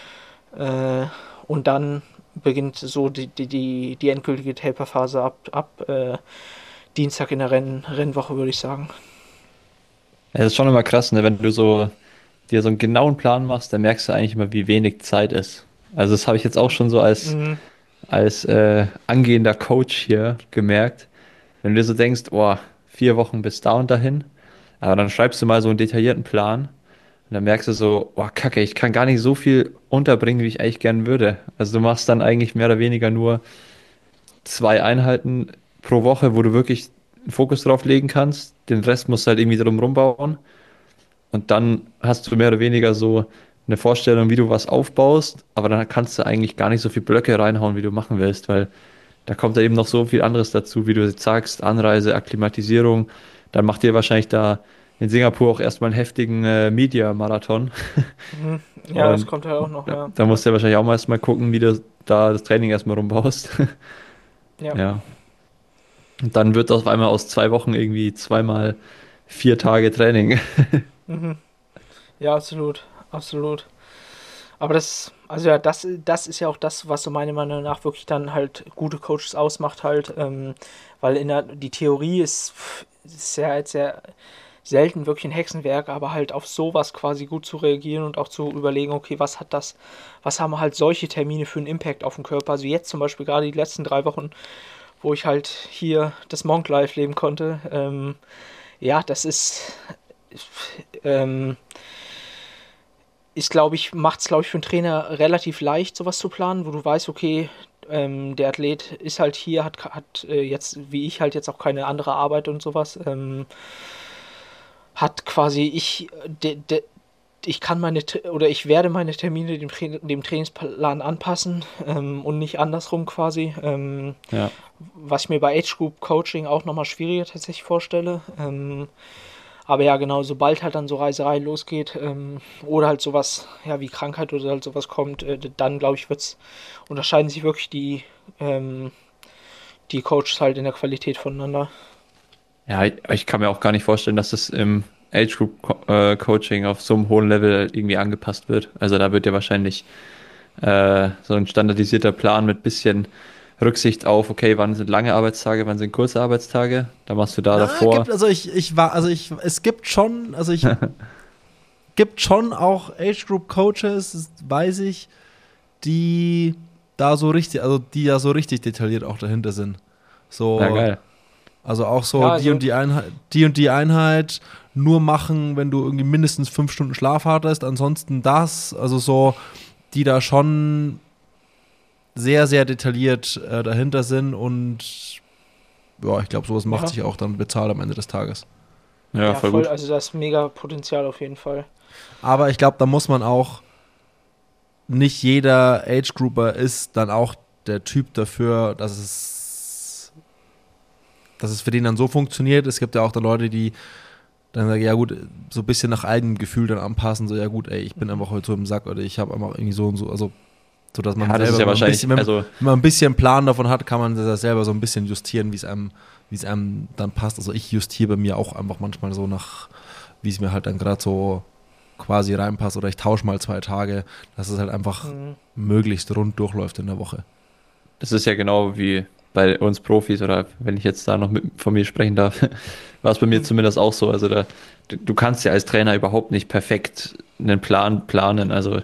Speaker 3: Und dann beginnt so die endgültige Taper-Phase ab Dienstag in der Rennwoche, würde ich sagen.
Speaker 2: Ja, das ist schon immer krass, ne? Wenn du dir so einen genauen Plan machst, dann merkst du eigentlich immer, wie wenig Zeit ist. Also das habe ich jetzt auch schon so als angehender Coach hier gemerkt. Wenn du dir so denkst, oh, 4 Wochen bis da und dahin, aber dann schreibst du mal so einen detaillierten Plan und dann merkst du so, oh Kacke, ich kann gar nicht so viel unterbringen, wie ich eigentlich gern würde. Also du machst dann eigentlich mehr oder weniger nur 2 Einheiten pro Woche, wo du wirklich einen Fokus drauf legen kannst. Den Rest musst du halt irgendwie drum rumbauen. Und dann hast du mehr oder weniger so eine Vorstellung, wie du was aufbaust, aber dann kannst du eigentlich gar nicht so viel Blöcke reinhauen, wie du machen willst, weil da kommt ja eben noch so viel anderes dazu, wie du jetzt sagst, Anreise, Akklimatisierung. Dann macht ihr wahrscheinlich da in Singapur auch erstmal einen heftigen Media-Marathon.
Speaker 3: Mhm. Ja, das
Speaker 2: Und
Speaker 3: kommt halt auch noch, ja.
Speaker 2: da musst du ja wahrscheinlich auch mal erstmal gucken, wie du da das Training erstmal rumbaust.
Speaker 3: Ja.
Speaker 2: Ja. Und dann wird auf einmal aus 2 Wochen irgendwie 2 mal 4 Tage Training.
Speaker 3: Mhm. Ja, absolut, absolut. Aber also ja, das ist ja auch das, was so meiner Meinung nach wirklich dann halt gute Coaches ausmacht halt, weil die Theorie ist ja jetzt sehr selten wirklich ein Hexenwerk, aber halt auf sowas quasi gut zu reagieren und auch zu überlegen, okay, was haben halt solche Termine für einen Impact auf den Körper? Also jetzt zum Beispiel gerade die letzten 3 Wochen, wo ich halt hier das Monk Life leben konnte, ja, das ähm, macht es, glaube ich, für einen Trainer relativ leicht, sowas zu planen, wo du weißt, okay, der Athlet ist halt hier, hat jetzt, wie ich halt jetzt auch keine andere Arbeit und sowas, hat quasi ich kann oder ich werde meine Termine dem Trainingsplan anpassen und nicht andersrum quasi.
Speaker 2: Ja.
Speaker 3: Was ich mir bei Age Group Coaching auch nochmal schwieriger tatsächlich vorstelle. Aber ja, genau, sobald halt dann so Reiserei losgeht oder halt sowas, ja, wie Krankheit oder halt sowas kommt, dann glaube ich, unterscheiden sich wirklich die Coaches halt in der Qualität voneinander.
Speaker 2: Ja, ich kann mir auch gar nicht vorstellen, dass das im Age Group Coaching auf so einem hohen Level irgendwie angepasst wird. Also da wird ja wahrscheinlich so ein standardisierter Plan mit bisschen Rücksicht auf, okay, wann sind lange Arbeitstage, wann sind kurze Arbeitstage. Da machst du da davor.
Speaker 1: Es gibt schon, gibt schon auch Age Group Coaches, das weiß ich, die da so richtig detailliert auch dahinter sind. So,
Speaker 2: Ja, geil.
Speaker 1: also auch so
Speaker 3: Ja, also,
Speaker 1: die und die Einheit nur machen, wenn du irgendwie mindestens 5 Stunden Schlaf hattest, ansonsten das, also so, die da schon sehr, sehr detailliert dahinter sind und ja, ich glaube, sowas macht
Speaker 3: ja,
Speaker 1: sich auch dann bezahlt am Ende des Tages.
Speaker 2: Ja,
Speaker 3: ja,
Speaker 2: voll
Speaker 3: voll,
Speaker 2: gut.
Speaker 3: also da ist mega Potenzial auf jeden Fall.
Speaker 1: Aber ich glaube, da muss man auch, nicht jeder Age Grouper ist dann auch der Typ dafür, dass es für den dann so funktioniert. Es gibt ja auch dann Leute, die dann sagen, ja gut, so ein bisschen nach eigenem Gefühl dann anpassen, so ja gut, ey, ich bin einfach heute so im Sack oder ich habe einfach irgendwie so und so, also so, dass man
Speaker 2: Ja, das ist ja
Speaker 1: wenn man ein
Speaker 2: wahrscheinlich,
Speaker 1: bisschen,
Speaker 2: also
Speaker 1: wenn man ein bisschen Plan davon hat, kann man das selber so ein bisschen justieren, wie es einem dann passt. Also ich justiere bei mir auch einfach manchmal so nach, wie es mir halt dann gerade so quasi reinpasst oder ich tausche mal 2 Tage, dass es halt einfach möglichst rund durchläuft in der Woche.
Speaker 2: das ist ja genau wie bei uns Profis oder wenn ich jetzt da noch von mir sprechen darf, war es bei mir zumindest auch so. Also du kannst ja als Trainer überhaupt nicht perfekt einen Plan planen. Also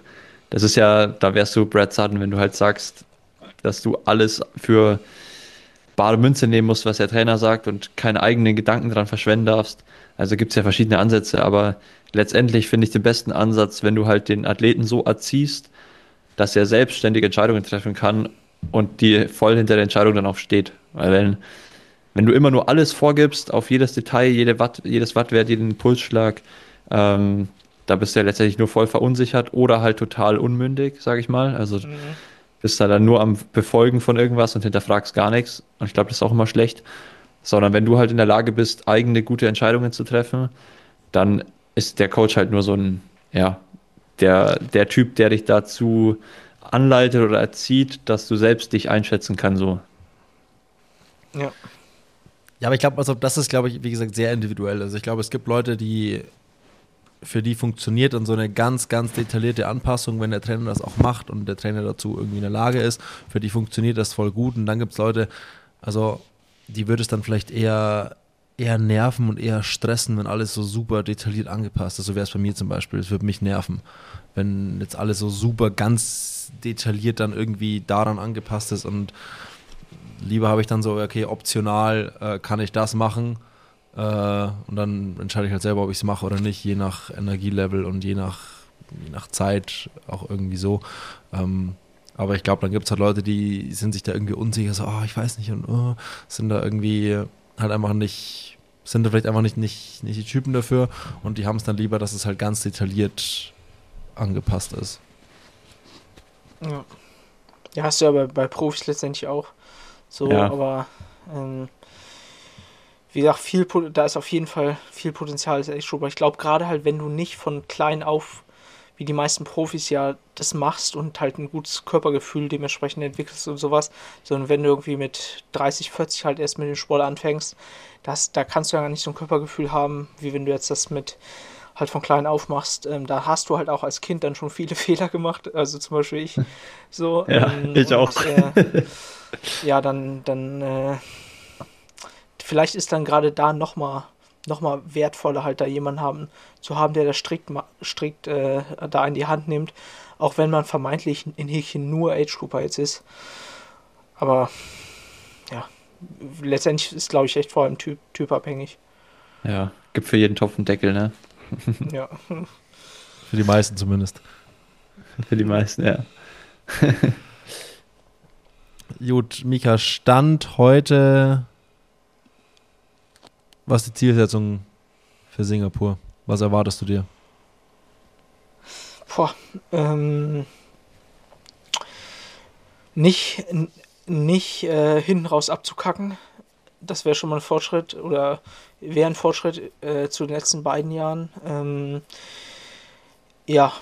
Speaker 2: Das ist ja, da wärst du Brad Sutton, wenn du halt sagst, dass du alles für bare Münze nehmen musst, was der Trainer sagt und keine eigenen Gedanken dran verschwenden darfst. Also gibt es ja verschiedene Ansätze, aber letztendlich finde ich den besten Ansatz, wenn du halt den Athleten so erziehst, dass er selbstständig Entscheidungen treffen kann und die voll hinter der Entscheidung dann auch steht. Weil wenn du immer nur alles vorgibst, auf jedes Detail, jedes Wattwert, jeden Pulsschlag, da bist du ja letztendlich nur voll verunsichert oder halt total unmündig, sage ich mal. Also bist da dann nur am Befolgen von irgendwas und hinterfragst gar nichts. Und ich glaube, das ist auch immer schlecht. Sondern wenn du halt in der Lage bist, eigene gute Entscheidungen zu treffen, dann ist der Coach halt nur so ein, ja, der Typ, der dich dazu anleitet oder erzieht, dass du selbst dich einschätzen kannst, so.
Speaker 3: Ja.
Speaker 1: Ja, aber ich glaube, also das ist, glaube ich, wie gesagt, sehr individuell. Also ich glaube, es gibt Leute, für die funktioniert dann so eine ganz, ganz detaillierte Anpassung, wenn der Trainer das auch macht und der Trainer dazu irgendwie in der Lage ist. Für die funktioniert das voll gut. Und dann gibt es Leute, also die würde es dann vielleicht eher nerven und eher stressen, wenn alles so super detailliert angepasst ist. So wäre es bei mir zum Beispiel. Es würde mich nerven, wenn jetzt alles so super ganz detailliert dann irgendwie daran angepasst ist. Und lieber habe ich dann so, okay, optional kann ich das machen. Und dann entscheide ich halt selber, ob ich es mache oder nicht, je nach Energielevel und je nach Zeit auch irgendwie so. Aber ich glaube, dann gibt es halt Leute, die sind sich da irgendwie unsicher, so, ich weiß nicht, und sind da irgendwie halt einfach nicht, sind da vielleicht einfach nicht die Typen dafür und die haben es dann lieber, dass es halt ganz detailliert angepasst ist.
Speaker 3: Ja, ja, hast du ja bei Profis letztendlich auch so,
Speaker 2: Ja.
Speaker 3: aber wie gesagt, da ist auf jeden Fall viel Potenzial als Age-Trooper. Ich glaube, gerade halt, wenn du nicht von klein auf, wie die meisten Profis ja das machst und halt ein gutes Körpergefühl dementsprechend entwickelst und sowas, sondern wenn du irgendwie mit 30, 40 halt erst mit dem Sport anfängst, da kannst du ja gar nicht so ein Körpergefühl haben, wie wenn du jetzt das mit halt von klein auf machst. Da hast du halt auch als Kind dann schon viele Fehler gemacht, also zum Beispiel ich so.
Speaker 2: Ja, ich auch.
Speaker 3: Ja, dann vielleicht ist dann gerade da noch mal wertvoller halt da jemanden zu haben, der das strikt da in die Hand nimmt, auch wenn man vermeintlich in Häkchen nur Age-Grouper jetzt ist. Aber ja, letztendlich ist, glaube ich, echt vor allem typabhängig.
Speaker 2: Ja, gibt für jeden Topf einen Deckel, ne?
Speaker 3: Ja.
Speaker 1: Für die meisten zumindest.
Speaker 2: Für die meisten, ja.
Speaker 1: Gut, Mika, Stand heute, was ist die Zielsetzung für Singapur? Was erwartest du dir?
Speaker 3: Boah, nicht, nicht hinten raus abzukacken. Das wäre schon mal ein Fortschritt oder wäre ein Fortschritt zu den letzten beiden Jahren. Ja,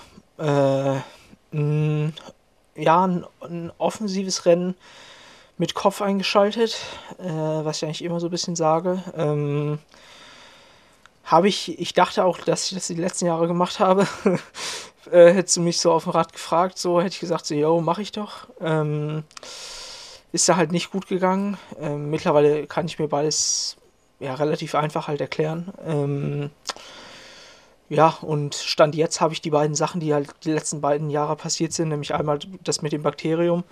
Speaker 3: ja, ein offensives Rennen mit Kopf eingeschaltet, was ich eigentlich immer so ein bisschen sage. Ich dachte auch, dass ich das die letzten Jahre gemacht habe. Hättest du mich so auf dem Rad gefragt, so hätte ich gesagt, so, yo, mach ich doch. Ist da halt nicht gut gegangen. Mittlerweile kann ich mir beides ja relativ einfach halt erklären. Ja, und Stand jetzt habe ich die beiden Sachen, die halt die letzten beiden Jahre passiert sind, nämlich einmal das mit dem Bakterium,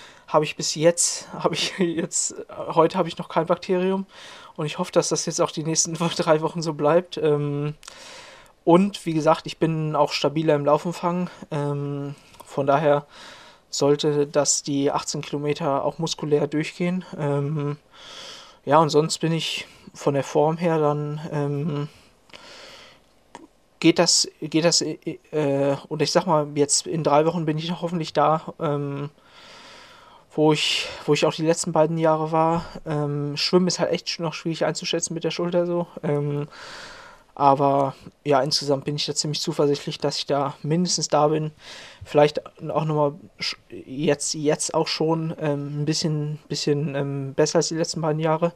Speaker 3: heute habe ich noch kein Bakterium und ich hoffe, dass das jetzt auch die nächsten 3 Wochen so bleibt. Und wie gesagt, ich bin auch stabiler im Laufumfang. Von daher sollte das die 18 Kilometer auch muskulär durchgehen. Ja, und sonst bin ich von der Form her dann geht das, und ich sag mal, jetzt in 3 Wochen bin ich hoffentlich da, wo ich auch die letzten beiden Jahre war. Schwimmen ist halt echt noch schwierig einzuschätzen mit der Schulter so. Aber ja, insgesamt bin ich da ziemlich zuversichtlich, dass ich da mindestens da bin. Vielleicht auch nochmal jetzt auch schon ein bisschen besser als die letzten beiden Jahre.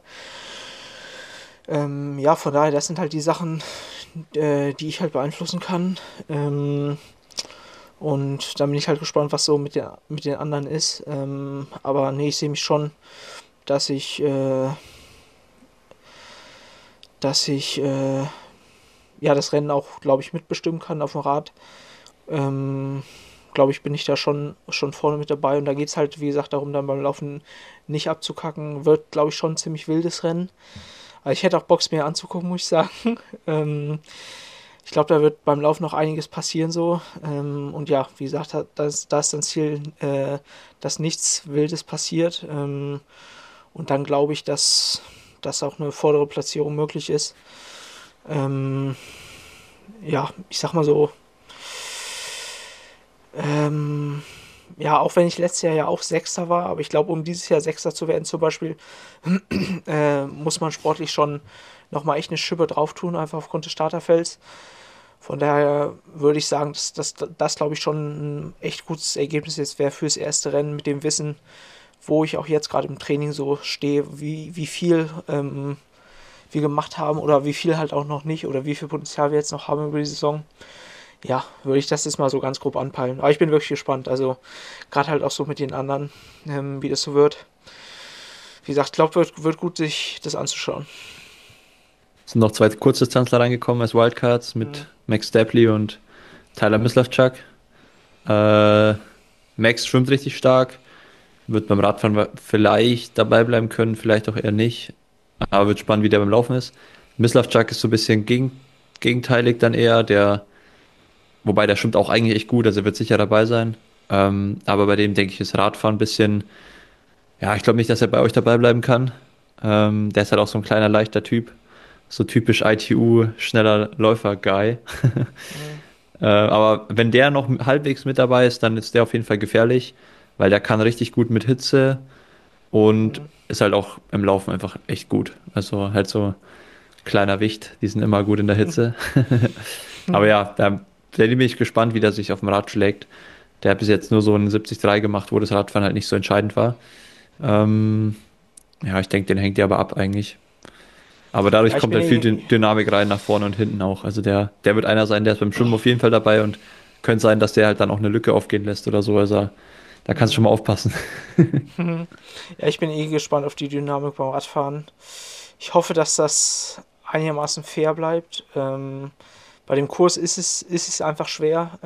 Speaker 3: Ja, von daher, das sind halt die Sachen, die ich halt beeinflussen kann. Und dann bin ich halt gespannt, was so mit den anderen ist. Aber nee, ich sehe mich schon, dass ich ja das Rennen auch, glaube ich, mitbestimmen kann auf dem Rad. glaube ich, bin ich da schon vorne mit dabei. Und da geht es halt, wie gesagt, darum, dann beim Laufen nicht abzukacken. Wird, glaube ich, schon ein ziemlich wildes Rennen. Aber ich hätte auch Bock, es mir anzugucken, muss ich sagen. Ich glaube, da wird beim Lauf noch einiges passieren so. Und ja, wie gesagt, da ist dann Ziel, dass nichts Wildes passiert. Und dann glaube ich, dass auch eine vordere Platzierung möglich ist. Ja, ich sag mal so, ja, auch wenn ich letztes Jahr ja auch Sechster war, aber ich glaube, um dieses Jahr Sechster zu werden zum Beispiel, muss man sportlich schon nochmal echt eine Schippe drauf tun, einfach aufgrund des Starterfelds. Von daher würde ich sagen, dass das glaube ich, schon ein echt gutes Ergebnis jetzt wäre fürs erste Rennen mit dem Wissen, wo ich auch jetzt gerade im Training so stehe, wie viel wir gemacht haben oder wie viel halt auch noch nicht oder wie viel Potenzial wir jetzt noch haben über die Saison. Ja, würde ich das jetzt mal so ganz grob anpeilen. Aber ich bin wirklich gespannt. Also gerade halt auch so mit den anderen, wie das so wird. Wie gesagt, ich glaube, wird gut, sich das anzuschauen.
Speaker 2: Es sind noch 2 Kurzdistanzler reingekommen als Wildcards mit Max Stapley und Tyler Mislavchuk. Max schwimmt richtig stark, wird beim Radfahren vielleicht dabei bleiben können, vielleicht auch eher nicht. Aber wird spannend, wie der beim Laufen ist. Mislavchuk ist so ein bisschen gegenteilig dann eher, wobei der schwimmt auch eigentlich echt gut, also er wird sicher dabei sein. Aber bei dem denke ich, ist Radfahren ein bisschen, ja, ich glaube nicht, dass er bei euch dabei bleiben kann. Der ist halt auch so ein kleiner, leichter Typ. So typisch ITU, schneller Läufer-Guy. Aber wenn der noch halbwegs mit dabei ist, dann ist der auf jeden Fall gefährlich, weil der kann richtig gut mit Hitze und ist halt auch im Laufen einfach echt gut. Also halt so kleiner Wicht, die sind immer gut in der Hitze. Aber ja, da bin ich gespannt, wie der sich auf dem Rad schlägt. Der hat bis jetzt nur so einen 73 gemacht, wo das Radfahren halt nicht so entscheidend war. Ja, ich denke, den hängt der aber ab eigentlich. Aber dadurch
Speaker 3: Ja, ich
Speaker 2: kommt
Speaker 3: bin
Speaker 2: halt viel Dynamik rein nach vorne und hinten auch. Also der wird einer sein, der ist beim Schwimmen auf jeden Fall dabei und könnte sein, dass der halt dann auch eine Lücke aufgehen lässt oder so. Also da kannst du schon mal aufpassen.
Speaker 3: Ja, ich bin gespannt auf die Dynamik beim Radfahren. Ich hoffe, dass das einigermaßen fair bleibt. Bei dem Kurs ist es einfach schwer.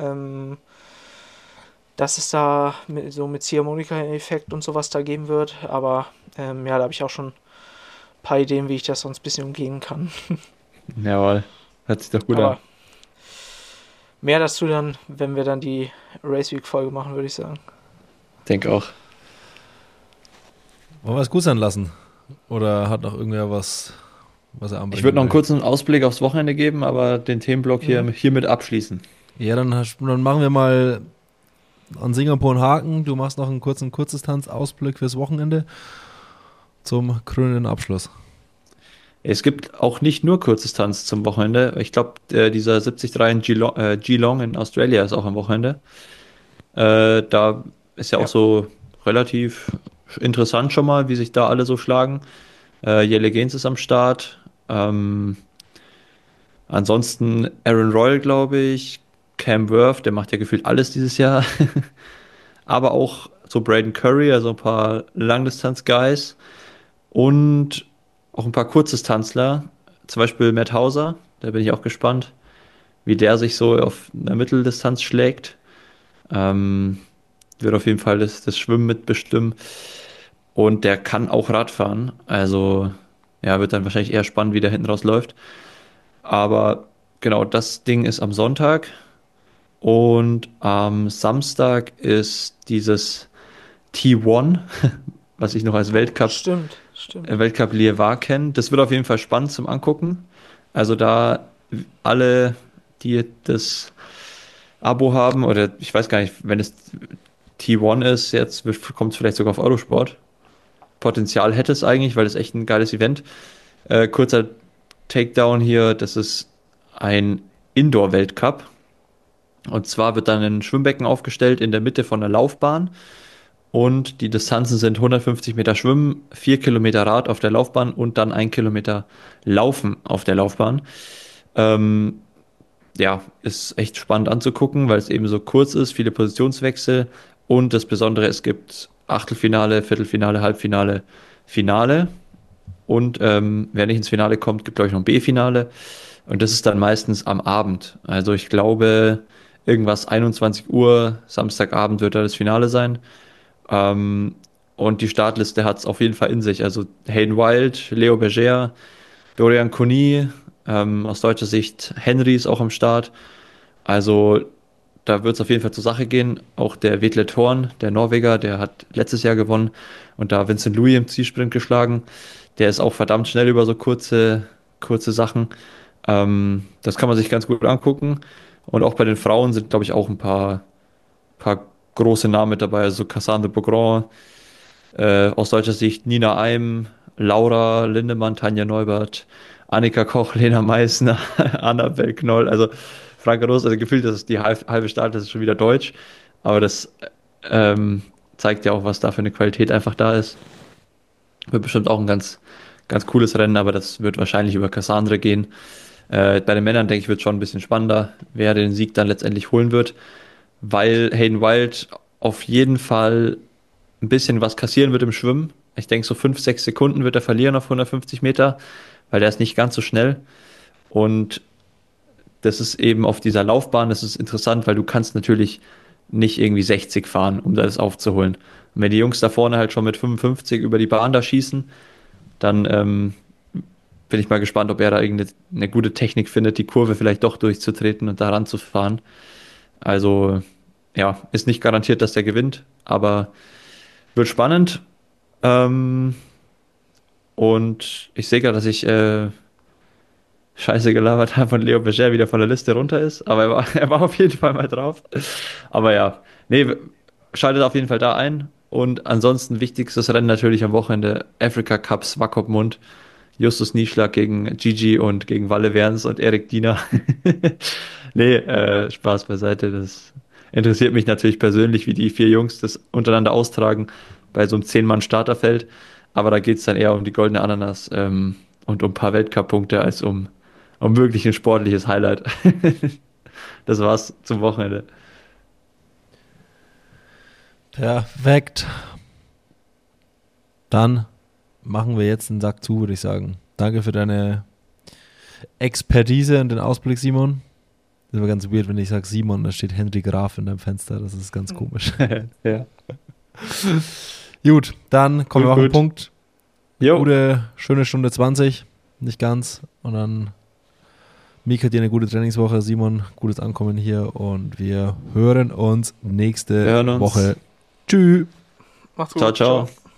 Speaker 3: Dass es da mit Ziehharmonika-Effekt und sowas da geben wird. Aber ja, da habe ich auch schon ein paar Ideen, wie ich das sonst ein bisschen umgehen kann.
Speaker 2: Jawohl, hört sich doch gut
Speaker 3: Aber
Speaker 2: an.
Speaker 3: mehr dazu dann, wenn wir dann die Race Week-Folge machen, würde ich sagen.
Speaker 2: Denke auch.
Speaker 1: Wollen wir es gut sein lassen? Oder hat noch irgendwer was er anbringen
Speaker 2: Ich würde noch einen
Speaker 1: will?
Speaker 2: kurzen Ausblick aufs Wochenende geben, aber den Themenblock hiermit abschließen.
Speaker 1: Ja, dann machen wir mal an Singapur einen Haken. Du machst noch einen kurzen Kurzdistanz-Ausblick fürs Wochenende zum krönenden Abschluss.
Speaker 2: Es gibt auch nicht nur Kurzdistanz zum Wochenende. Ich glaube, dieser 73 in Geelong in Australia ist auch am Wochenende. Da ist ja auch so relativ interessant schon mal, wie sich da alle so schlagen. Jelle Gaines ist am Start. Ansonsten Aaron Royal, glaube ich. Cam Worth, der macht ja gefühlt alles dieses Jahr. Aber auch so Braden Curry, also ein paar Langdistanz-Guys. Und auch ein paar Kurzdistanzler. Zum Beispiel Matt Hauser, da bin ich auch gespannt, wie der sich so auf einer Mitteldistanz schlägt. Wird auf jeden Fall das Schwimmen mitbestimmen. Und der kann auch Radfahren. Also, ja, wird dann wahrscheinlich eher spannend, wie der hinten raus läuft. Aber genau, das Ding ist am Sonntag. Und am Samstag ist dieses T1, was ich noch als
Speaker 3: Stimmt.
Speaker 2: Weltcup Lièvre kenne. Das wird auf jeden Fall spannend zum Angucken. Also da alle, die das Abo haben, oder ich weiß gar nicht, wenn es T1 ist, jetzt kommt es vielleicht sogar auf Eurosport. Potenzial hätte es eigentlich, weil es echt ein geiles Event. Kurzer Takedown hier, das ist ein Indoor-Weltcup. Und zwar wird dann ein Schwimmbecken aufgestellt in der Mitte von der Laufbahn. Und die Distanzen sind 150 Meter Schwimmen, 4 Kilometer Rad auf der Laufbahn und dann 1 Kilometer Laufen auf der Laufbahn. Ja, ist echt spannend anzugucken, weil es eben so kurz ist, viele Positionswechsel und das Besondere, es gibt Achtelfinale, Viertelfinale, Halbfinale, Finale und wer nicht ins Finale kommt, gibt glaube ich noch ein B-Finale und das ist dann meistens am Abend. Also ich glaube, irgendwas 21 Uhr, Samstagabend wird da das Finale sein. Und die Startliste hat es auf jeden Fall in sich. Also Hayden Wild, Leo Berger, Dorian Koni, aus deutscher Sicht Henry ist auch am Start. Also da wird es auf jeden Fall zur Sache gehen. Auch der Vetle Thorn, der Norweger, der hat letztes Jahr gewonnen und da Vincent Louis im Zielsprint geschlagen. Der ist auch verdammt schnell über so kurze Sachen. Das kann man sich ganz gut angucken. Und auch bei den Frauen sind, glaube ich, auch ein paar große Namen mit dabei. Also Cassandre Beaugrand, aus deutscher Sicht Nina Eim, Laura Lindemann, Tanja Neubert, Annika Koch, Lena Meissner, Annabel Knoll. Also Frank Roos, also gefühlt, das ist die halbe Start, das ist schon wieder Deutsch. Aber das zeigt ja auch, was da für eine Qualität einfach da ist. Wird bestimmt auch ein ganz cooles Rennen, aber das wird wahrscheinlich über Cassandre gehen. Bei den Männern, denke ich, wird es schon ein bisschen spannender, wer den Sieg dann letztendlich holen wird, weil Hayden Wild auf jeden Fall ein bisschen was kassieren wird im Schwimmen. Ich denke, so 5, 6 Sekunden wird er verlieren auf 150 Meter, weil der ist nicht ganz so schnell. Und das ist eben auf dieser Laufbahn, das ist interessant, weil du kannst natürlich nicht irgendwie 60 fahren, um das aufzuholen. Und wenn die Jungs da vorne halt schon mit 55 über die Bahn da schießen, dann bin ich mal gespannt, ob er da irgendeine gute Technik findet, die Kurve vielleicht doch durchzutreten und da ranzufahren. Also, ja, ist nicht garantiert, dass der gewinnt, aber wird spannend. Und ich sehe gerade, dass ich Scheiße gelabert habe und Leo Berger wieder von der Liste runter ist, aber er war auf jeden Fall mal drauf. Aber ja, nee, schaltet auf jeden Fall da ein. Und ansonsten wichtigstes Rennen natürlich am Wochenende Africa Cup Swakopmund. Justus Nieschlag gegen Gigi und gegen Walle Werns und Erik Diener. Nee, Spaß beiseite. Das interessiert mich natürlich persönlich, wie die 4 Jungs das untereinander austragen bei so einem 10-Mann-Starterfeld. Aber da geht es dann eher um die goldene Ananas und um ein paar Weltcup-Punkte als um wirklich ein sportliches Highlight. Das war's zum Wochenende.
Speaker 1: Perfekt. Dann machen wir jetzt den Sack zu, würde ich sagen. Danke für deine Expertise und den Ausblick, Simon. Das ist immer ganz weird, wenn ich sage Simon, da steht Henry Graf in deinem Fenster. Das ist ganz komisch.
Speaker 2: Ja.
Speaker 1: Gut, dann kommen wir auf den
Speaker 2: Gut.
Speaker 1: Punkt.
Speaker 2: Jo.
Speaker 1: Gute, schöne Stunde 20. Nicht ganz. Und dann Mika, dir eine gute Trainingswoche. Simon, gutes Ankommen hier. Und wir hören uns nächste Woche. Tschüss.
Speaker 3: Macht's gut.
Speaker 2: Ciao, ciao.